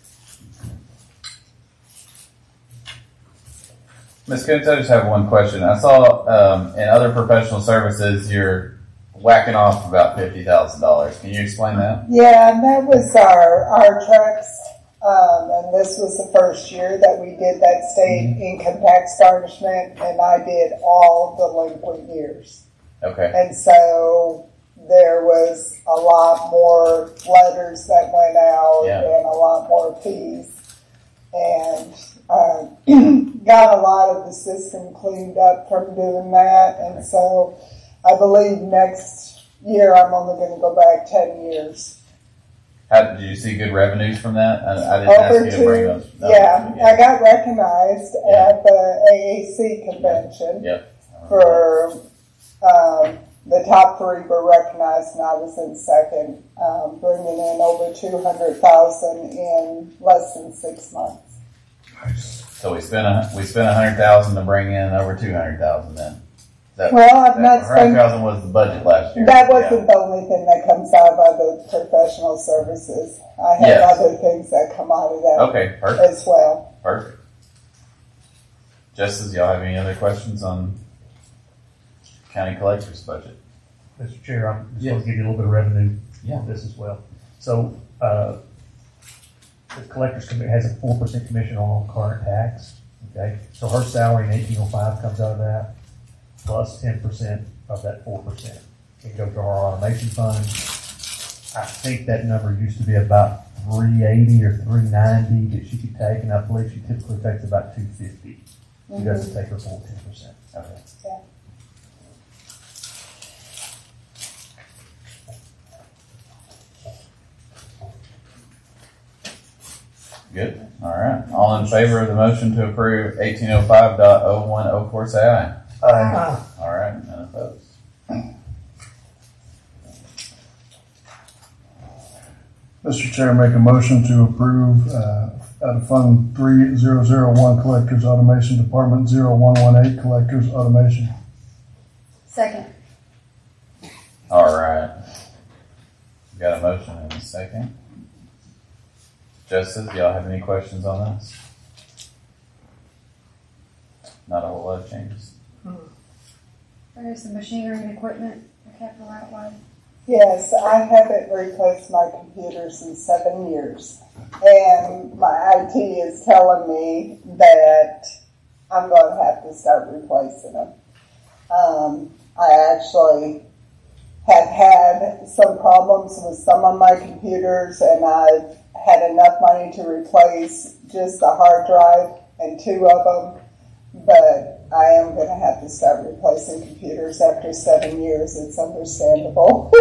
Miz Coons, I just have one question. I saw um, in other professional services you're whacking off about fifty thousand dollars. Can you explain that? Yeah, and that was our, our trucks, um, and this was the first year that we did that state mm-hmm. income tax garnishment, and I did all delinquent years. Okay. And so there was a lot more letters that went out yeah. and a lot more fees, and uh, got a lot of the system cleaned up from doing that, and so I believe next year I'm only going to go back ten years. How did you see good revenues from that? I, I didn't Over ask you to to, bring those. No, yeah, yeah, I got recognized yeah. at the A A C convention yep. for um, the top three were recognized, and I was in second, um, bringing in over two hundred thousand in less than six months. So we spent a we spent a hundred thousand to bring in over two hundred thousand then. That, well, I've that not hundred thousand was the budget last year. That wasn't yeah. the only thing that comes out of other professional services. I have yes. other things that come out of that okay, perfect. as well. Perfect. Justice, y'all have any other questions on county collector's budget? Mister Chair, I'm just yes. going to give you a little bit of revenue yeah. on this as well. So, uh, the collector's committee has a four percent commission on current tax. Okay, so her salary in eighteen oh five comes out of that, plus ten percent of that four percent can go to our automation fund. I think that number used to be about three eighty or three ninety that she could take, and I believe she typically takes about two fifty. She mm-hmm. doesn't take her full ten percent. Okay. Yeah. Good. All right. All in favor of the motion to approve eighteen oh five point oh one oh four, say aye. Aye. All right. None opposed. Mister Chair, make a motion to approve uh, out of Fund three thousand one Collectors Automation Department zero one one eight Collectors Automation. Second. All right. We got a motion and a second. Justice, y'all have any questions on this? Not a whole lot of changes. There's some machinery and equipment, a capital outlay. Yes, I haven't replaced my computers in seven years. And my I T is telling me that I'm going to have to start replacing them. Um, I actually have had some problems with some of my computers, and I've had enough money to replace just the hard drive and two of them. But I am going to have to start replacing computers after seven years. It's understandable.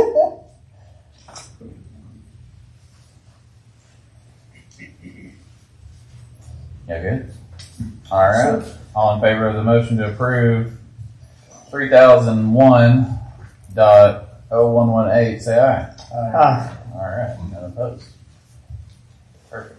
Yeah, good. All right. All in favor of the motion to approve three thousand one dot oh one one eight, say aye. Aye. All right. None opposed. Perfect.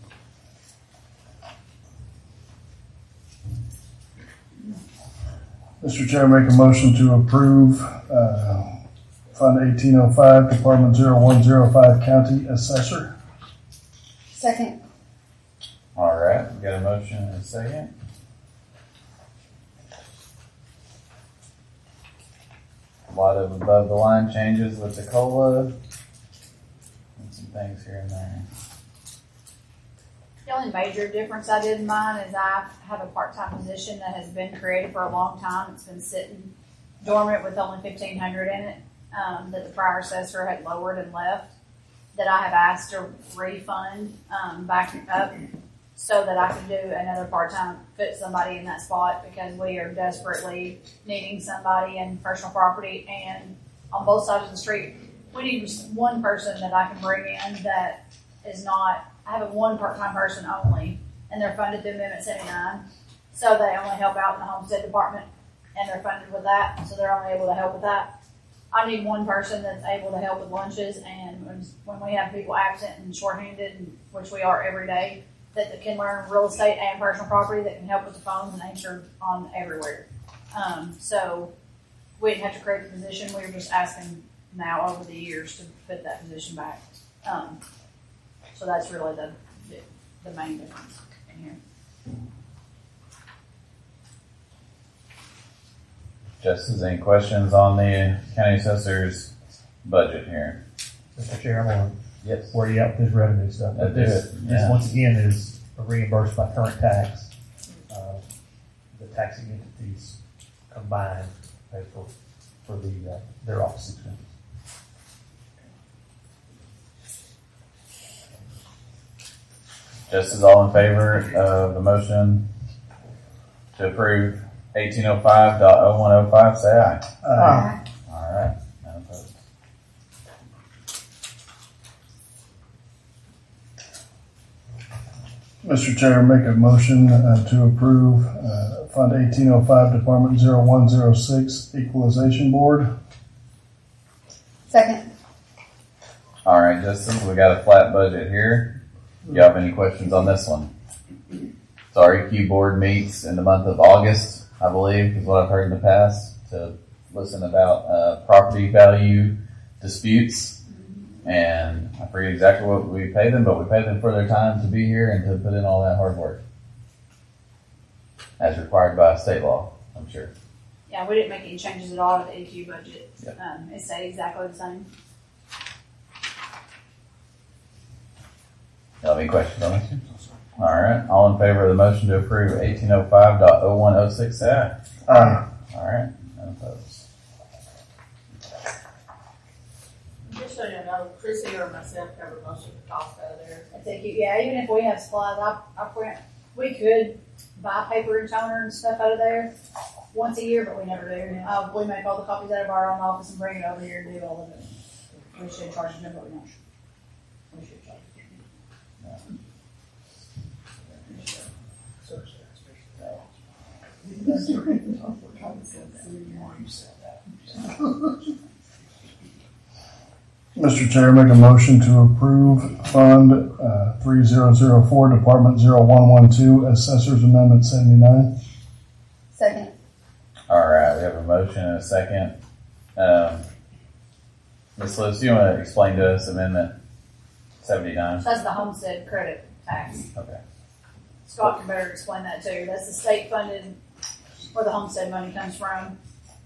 Mister Chair, make a motion to approve uh, Fund eighteen oh five, Department zero one zero five, County Assessor. Second. All right. We got a motion and a second. A lot of above the line changes with the COLA and some things here and there. The only major difference I did in mine is I have a part-time position that has been created for a long time. It's been sitting dormant with only fifteen hundred in it, um, that the prior assessor had lowered and left, that I have asked to refund, um, back up so that I can do another part-time, put somebody in that spot, because we are desperately needing somebody in personal property and on both sides of the street. We need just one person that I can bring in that is not, I have a one part-time person only, and they're funded through Amendment seventy-nine. So they only help out in the homestead department, and they're funded with that, so they're only able to help with that. I need one person that's able to help with lunches, and when, when we have people absent and shorthanded, which we are every day, that, that can learn real estate and personal property, that can help with the phones and answer on everywhere. Um, so we didn't have to create the position. We were just asking now over the years to put that position back. Um, so that's really the, the, the main difference in here. Justice, any questions on the county assessor's budget here? Mister Chair, I'm on. Yes. Where you at with this revenue stuff? Let's But this, do it. this Yeah. once again is reimbursed by current tax. Uh, the taxing entities combined pay for, for the, uh, their office expenses. Justice, all in favor of the motion to approve eighteen oh five dot oh one oh five, say aye. Aye. All right. None opposed. Mister Chair, make a motion uh, to approve uh, Fund eighteen oh five, Department zero one zero six, Equalization Board. Second. All right, Justice, we got a flat budget here. Do you have any questions on this one? So our E Q board meets in the month of August, I believe, is what I've heard in the past, to listen about uh, property value disputes. And I forget exactly what we pay them, but we pay them for their time to be here and to put in all that hard work, as required by state law, I'm sure. Yeah, we didn't make any changes at all to the E Q budget. Yep. Um, it stayed exactly the same. Y'all have any questions on this? All right. All in favor of the motion to approve eighteen oh five dot oh one oh six, say aye. Aye. All right. None opposed. Just so you know, Chrissy or myself cover most of the cost out of there. I take it, yeah, even if we have supplies, I, I, went- we could buy paper and toner and stuff out of there once a year, but we never do. Uh, we make all the copies out of our own office and bring it over here and do all of it. We should charge them, but we don't. We should charge them. Mister Chair, make a motion to approve Fund uh, three thousand four, Department zero one one two, Assessors Amendment seventy-nine. Second. All right. We have a motion and a second. Um, Miz Lewis, do you want to explain to us Amendment seventy-nine? That's the homestead credit tax. Okay. Scott can better explain that too. That's the state funded where the homestead money comes from.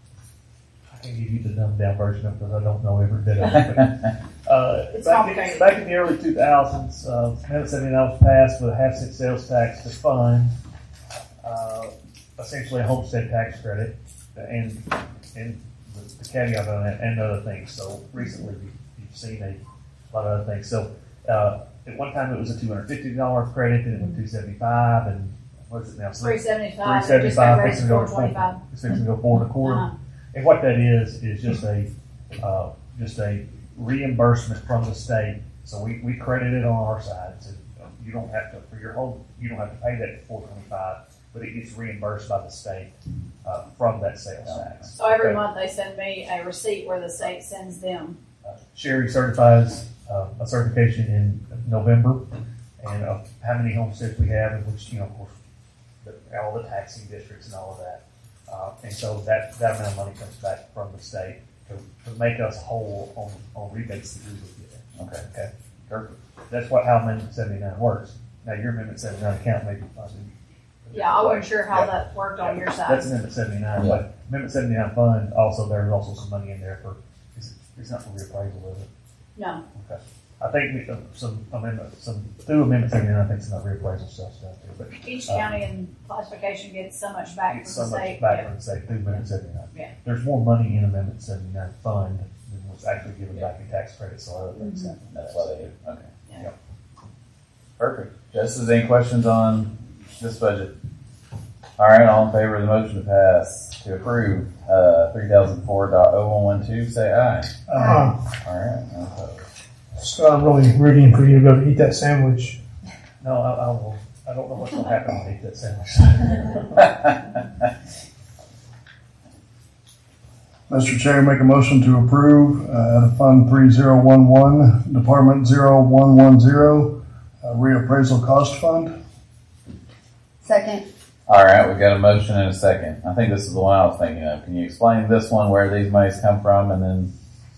I can give you the dumbed down version of it because I don't know every bit of it. But, uh, It's back, complicated. in, back in the early two thousands, uh, Amendment seventy-nine was passed with a half cent sales tax to fund uh, essentially a homestead tax credit and and the, the caveat on it and other things. So recently you, you've seen a lot of other things. So uh, at one time it was a two hundred fifty dollars credit, then it went two Mm-hmm. seventy-five, and what is it now? three seventy-five. Three seventy-five. Fixing Fixing to go to four. twenty-five. It's fixing to go four and a quarter. Uh-huh. And what that is is just a uh, just a reimbursement from the state. So we, we credit it on our side. So you don't have to for your home. You don't have to pay that four twenty-five, but it gets reimbursed by the state uh, from that sales tax. So every Okay. month they send me a receipt where the state sends them. Sherry certifies uh, a certification in November, and uh, how many homesteads we have, and which, you know, of course, the, all the taxing districts and all of that. Uh, and so that, that amount of money comes back from the state to, to make us whole on, on rebates that we would get. Okay. Okay. Perfect. That's what how Amendment seventy-nine works. Now your Amendment seventy-nine account may be funded. Yeah, I wasn't sure how Yeah. that worked on your side. That's Amendment seventy-nine, Yeah. but Amendment seventy-nine fund also there's also some money in there for it's, it's not for reappraisal, is it? No. Okay. I think we, uh, some amendment, some through Amendment seventy-nine, I think some of the reappraisal stuff stuff too. But Each uh, county and classification gets so much back It's from so the much state. back Yeah. from the state through Amendment seventy-nine. Yeah. There's more money in Amendment seventy-nine fund than what's actually given back in tax credits or other things. Mhm. That's why they do. Okay. Yeah. Yep. Perfect. Justice, any questions on this budget? All right, all in favor of the motion to pass, to approve, uh, three thousand four point oh one one two, say aye. Uh, All right, none opposed. so I'm really rooting for you to go to eat that sandwich. No, I, I will. I don't know what's going to happen when I eat that sandwich. Mister Chair, make a motion to approve, uh, out of Fund three zero one one, Department zero one one zero, uh, reappraisal cost fund. Second. All right, we got a motion and a second. I think this is the one I was thinking of. Can you explain this one, where these monies come from, and then,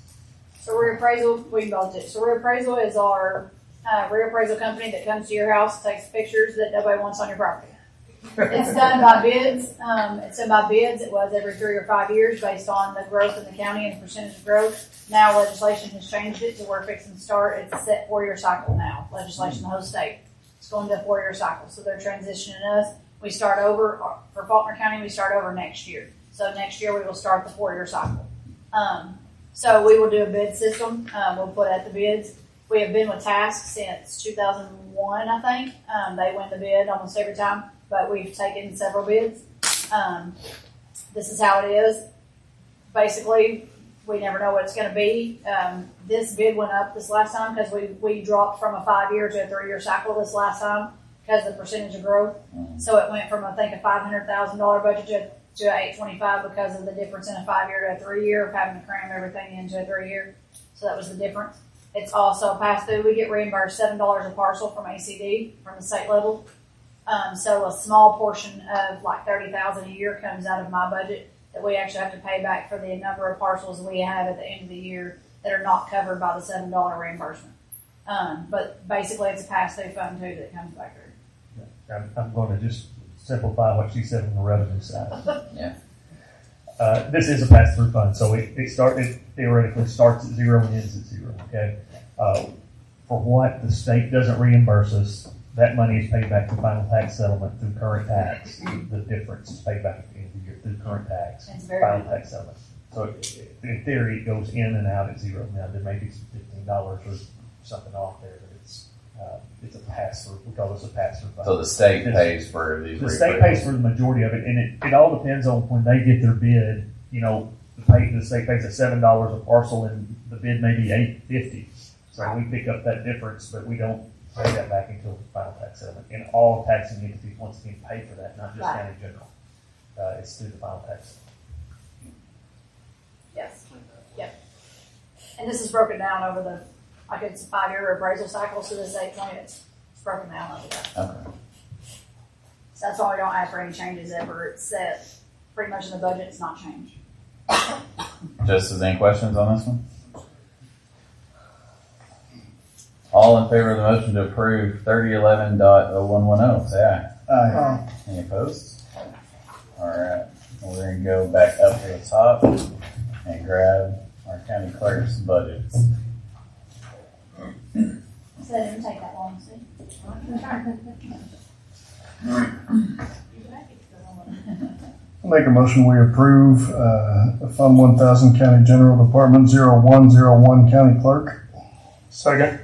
So reappraisal, we both do. So reappraisal is our uh, reappraisal company that comes to your house, takes pictures that nobody wants on your property. It's done by bids. Um, it's done by bids. It was every three or five years based on the growth in the county and percentage of growth. Now legislation has changed it to where we're fixing to start. It's a set four-year cycle now. Legislation, the whole state. It's going to a four-year cycle. So they're transitioning us. We start over, for Faulkner County, we start over next year. So next year we will start the four-year cycle. Um, so we will do a bid system. Um, we'll put out the bids. We have been with Task since two thousand one, I think. Um, they win the bid almost every time, but we've taken several bids. Um, this is how it is. Basically, we never know what it's going to be. Um, this bid went up this last time because we, we dropped from a five-year to a three-year cycle this last time because of the percentage of growth. mm, So it went from, I think, a five hundred thousand dollars budget to, to an eight twenty-five because of the difference in a five-year to a three-year of having to cram everything into a three-year. So that was the difference. It's also passed through. We get reimbursed seven dollars a parcel from A C D from the state level. Um, so a small portion of like thirty thousand dollars a year comes out of my budget that we actually have to pay back for the number of parcels we have at the end of the year that are not covered by the seven dollars reimbursement. Um, but basically it's a pass-through fund too that comes back through. I'm, I'm going to just simplify what she said on the revenue side. yeah. Uh, this is a pass-through fund, so it, it start it theoretically starts at zero and ends at zero. Okay, uh, for what the state doesn't reimburse us, that money is paid back to final tax settlement through current tax. The difference is paid back at the end of the year through current tax, It's very final good. tax settlement. So it, in theory, it goes in and out at zero. Now there may be some fifteen dollars or something off there, but it's uh, it's a pass-through. We call this a pass-through fund. So the state It's- pays for these The state reappraisals. pays for the majority of it, and it, it all depends on when they get their bid. You know, the, pay, the state pays at seven dollars a parcel, and the bid may be eight fifty. So we pick up that difference, but we don't pay that back until the final tax settlement. And all taxing entities once again pay for that, not just Right. county general. Uh, it's through the final tax. Yes. Yep. And this is broken down over the, like it's a five-year appraisal cycle, so this is eight twenty, it's, it's broken down over that. Okay. So that's why we don't ask for any changes ever. It's set pretty much the budget's not changed. Just as any questions on this one? All in favor of the motion to approve thirty eleven dot oh one one oh, say aye. Aye. Any opposed? All right, we're going to go back up to the top and grab our county clerk's budgets. So it didn't take that long, see? Make a motion, we approve, uh, Fund one thousand County General Department zero one zero one County Clerk. Second.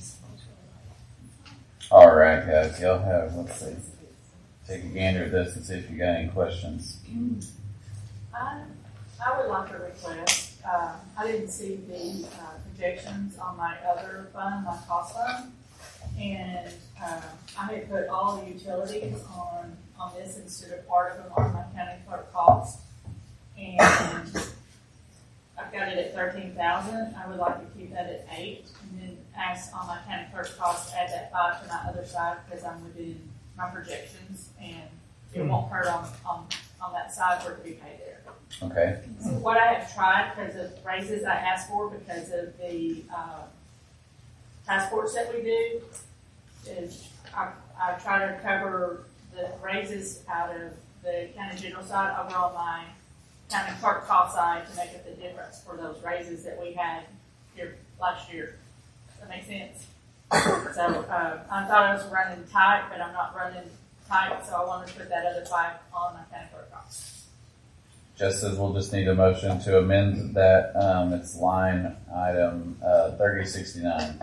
All right, guys, y'all have, let's see, take a gander at this and see if you got any questions. I, I would like to request, uh, I didn't see the uh, projections on my other fund, my cost fund. And uh, I had put all the utilities on, on this instead of part of them on my county clerk cost. And I've got it at thirteen thousand. I would like to keep that at eight and then ask on my county clerk cost, add that five to my other side because I'm within my projections and it won't hurt on, on, on that side for it to be paid there. Okay. So what I have tried because of raises I asked for because of the uh, passports that we do is I, I try to cover the raises out of the county general side over on my county clerk cost side to make up the difference for those raises that we had here last year. Does that make sense? So uh, I thought I was running tight, but I'm not running tight, so I wanted to put that other five on my county clerk cost. Just as we'll just need a motion to amend that, um, it's line item, uh, thirty sixty-nine.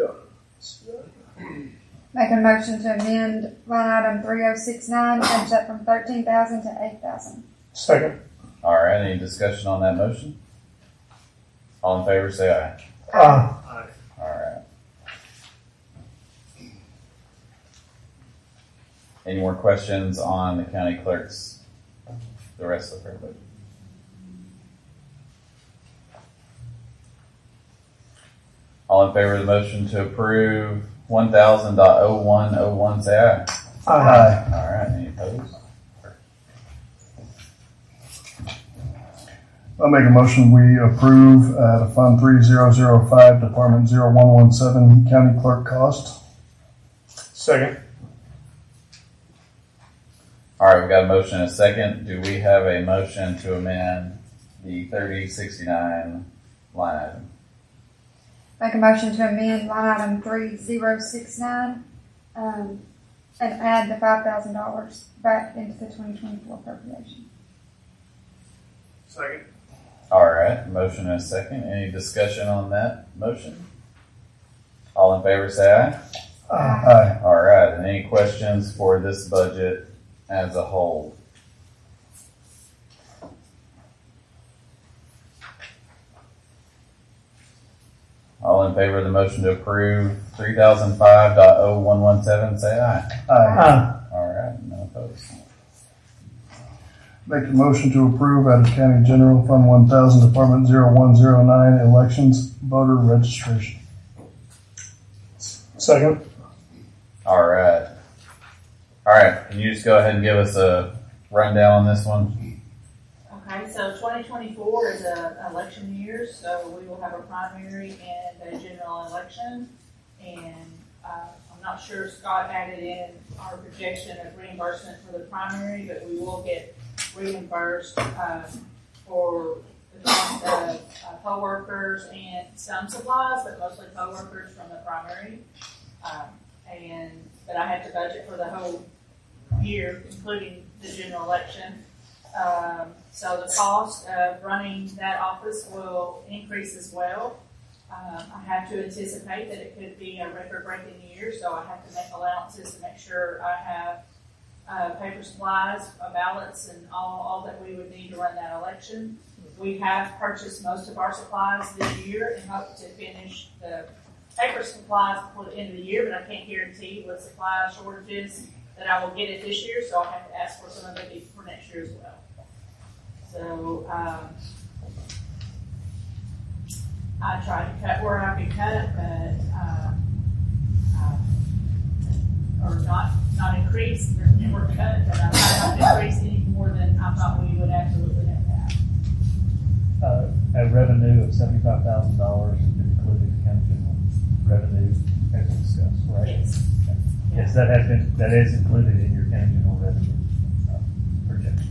Make a motion to amend line item three oh six nine, change that from thirteen thousand to eight thousand. Second. All right, any discussion on that motion? All in favor, say aye. Aye. All right. Any more questions on the county clerk's, the rest of her budget? All in favor of the motion to approve one thousand dot oh one oh one, say aye. Aye. All right, any opposed? I'll make a motion, we approve, uh, the Fund three zero zero five, Department zero one one seven, County Clerk Cost. Second. All right, we've got a motion and a second. Do we have a motion to amend the thirty sixty-nine line item? Make a motion to amend line item three zero six nine, um, and add the five thousand dollars back into the twenty twenty-four appropriation. Second. All right, motion and a second. Any discussion on that motion? All in favor, say aye. Aye. All right, and any questions for this budget as a whole? All in favor of the motion to approve three thousand five point oh one one seven, say aye. Aye. All right, no opposed. Make a motion to approve out of County General Fund one thousand, Department zero one zero nine, Elections, Voter Registration. Second. All right. All right, can you just go ahead and give us a rundown on this one? Okay, so twenty twenty-four is an election year, so we will have a primary and a general election. And uh, I'm not sure Scott added in our projection of reimbursement for the primary, but we will get reimbursed um, for the cost of uh, poll workers and some supplies, but mostly poll workers from the primary. Um, and but I had to budget for the whole year, including the general election. Um, so the cost of running that office will increase as well. Um, I have to anticipate that it could be a record-breaking year, so I have to make allowances to make sure I have uh, paper supplies, uh, ballots, and all, all that we would need to run that election. We have purchased most of our supplies this year and hope to finish the paper supplies before the end of the year, but I can't guarantee with supply shortages that I will get it this year, so I'll have to ask for some of it for next year as well. So um, I tried to cut where I could cut, but um, uh, or not not increase or cut, but I tried not to increase any more more than I thought we would absolutely have to have. Uh, a revenue of seventy-five thousand dollars has been included in county general revenue as discussed, right? Yes. Okay. Yes, that has been, that is included in your county general revenue uh, projection.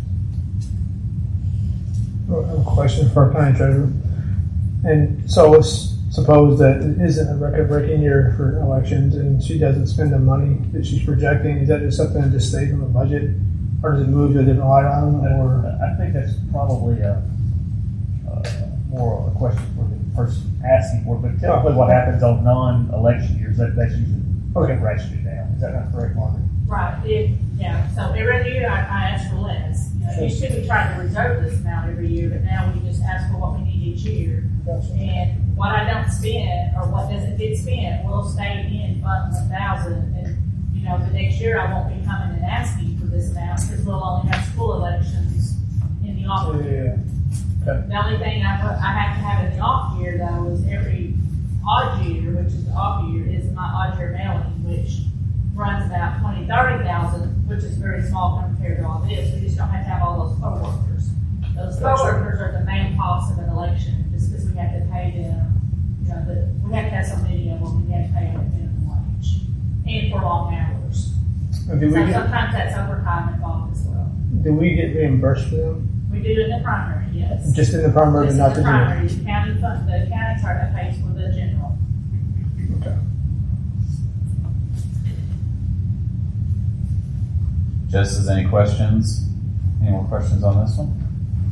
I have a question for our county treasurer. And so let's suppose that it isn't a record-breaking year for elections and she doesn't spend the money that she's projecting. Is that just something that just stays in the budget? Or does it move to a different line item? Or I think that's probably a, uh, more of a question for the person asking for it. But typically what happens on non-election years, that, that's usually okay. ratcheted down. Is that not correct, Margaret? Right, it, yeah, so every year I, I ask for less. You know, used to we tried to reserve this amount every year, but now we just ask for what we need each year. Gotcha. And what I don't spend, or what doesn't get spent, will stay in Fund one thousand. And, you know, the next year I won't be coming and asking for this amount, because we'll only have school elections in the off year. Yeah. Okay. The only thing I, put, I have to have in the off year, though, is every odd year, which is the off year, is my odd year mailing, which runs about twenty, thirty thousand, which is very small compared to all this. We just don't have to have all those poll workers. Those poll workers are the main cost of an election, just because we have to pay them, you know, the, we have to have so many of them, we have to pay them minimum wage, and for long hours. And do we So get, sometimes that's overtime involved as well. do we get reimbursed for them? We do in the primary, yes. Just in the primary, Just but not in the the general? primary, the county fund, the county charter pays for the general. Okay. Just as any questions? Any more questions on this one?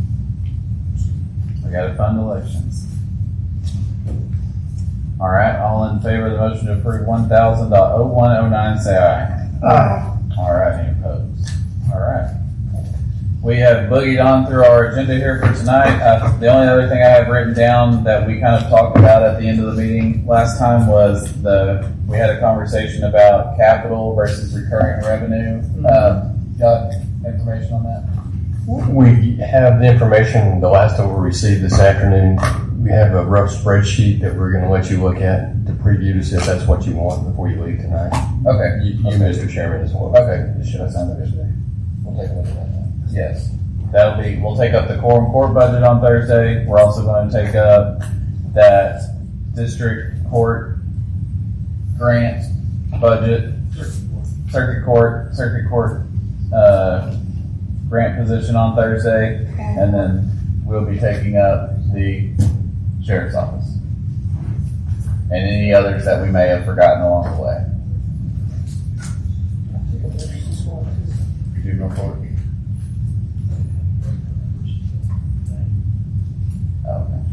We got to fund elections. All right, all in favor of the motion to approve one thousand dot oh one oh nine, say aye. Aye. All right, any opposed? All right. We have boogied on through our agenda here for tonight. Uh, the only other thing I have written down that we kind of talked about at the end of the meeting last time was the, we had a conversation about capital versus recurring revenue. Um, got information on that? We have the information, the last one we received this afternoon. We have a rough spreadsheet that we're going to let you look at to preview to see if that's what you want before you leave tonight. Okay. You, you okay. Mister Chairman, as well. Okay. Should I sign that today? We'll take a look at that. Yes. That'll be, we'll take up the quorum court budget on Thursday. We're also going to take up that district court grant budget, circuit court, circuit court, uh, grant position on Thursday. Okay. And then we'll be taking up the sheriff's office and any others that we may have forgotten along the way. Juvenile court. Okay.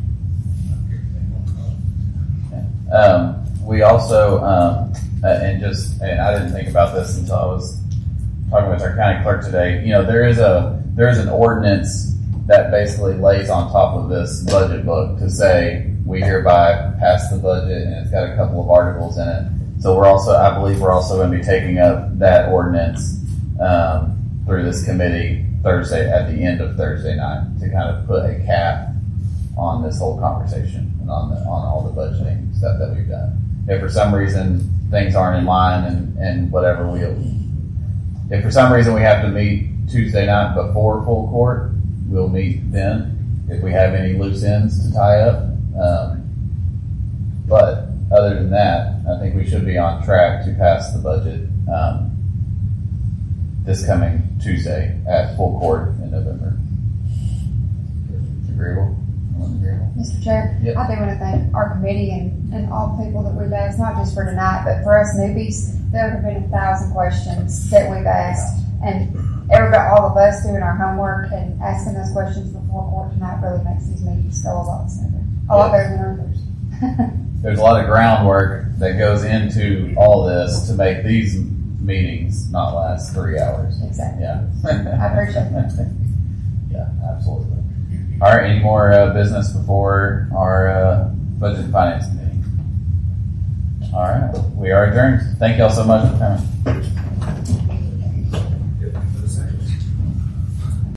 Yeah. Um, we also, um, uh, and just, and I didn't think about this until I was talking with our county clerk today. You know, there is a, there is an ordinance that basically lays on top of this budget book to say we hereby pass the budget, and it's got a couple of articles in it. So we're also, I believe we're also going to be taking up that ordinance um, through this committee Thursday, at the end of Thursday night, to kind of put a cap on this whole conversation and on the, on all the budgeting stuff that we've done. If for some reason things aren't in line and, and whatever, we'll, if for some reason we have to meet Tuesday night before full court, we'll meet then if we have any loose ends to tie up. Um, but other than that, I think we should be on track to pass the budget um, this coming Tuesday at full court in November. Agreeable? Agreeable? Mister Chair, Yep. I do want to thank our committee and, and all people that we've asked, not just for tonight, but for us newbies. There have been a thousand questions that we've asked, and everybody, all of us doing our homework and asking those questions before court tonight really makes these meetings go a lot smoother, a lot better than others. There's a lot of groundwork that goes into all this to make these meetings not last three hours. Exactly. Yeah. I appreciate that. Yeah, absolutely. All right, any more uh, business before our uh, budget and finance committee? All right, we are adjourned. Thank you all so much for coming.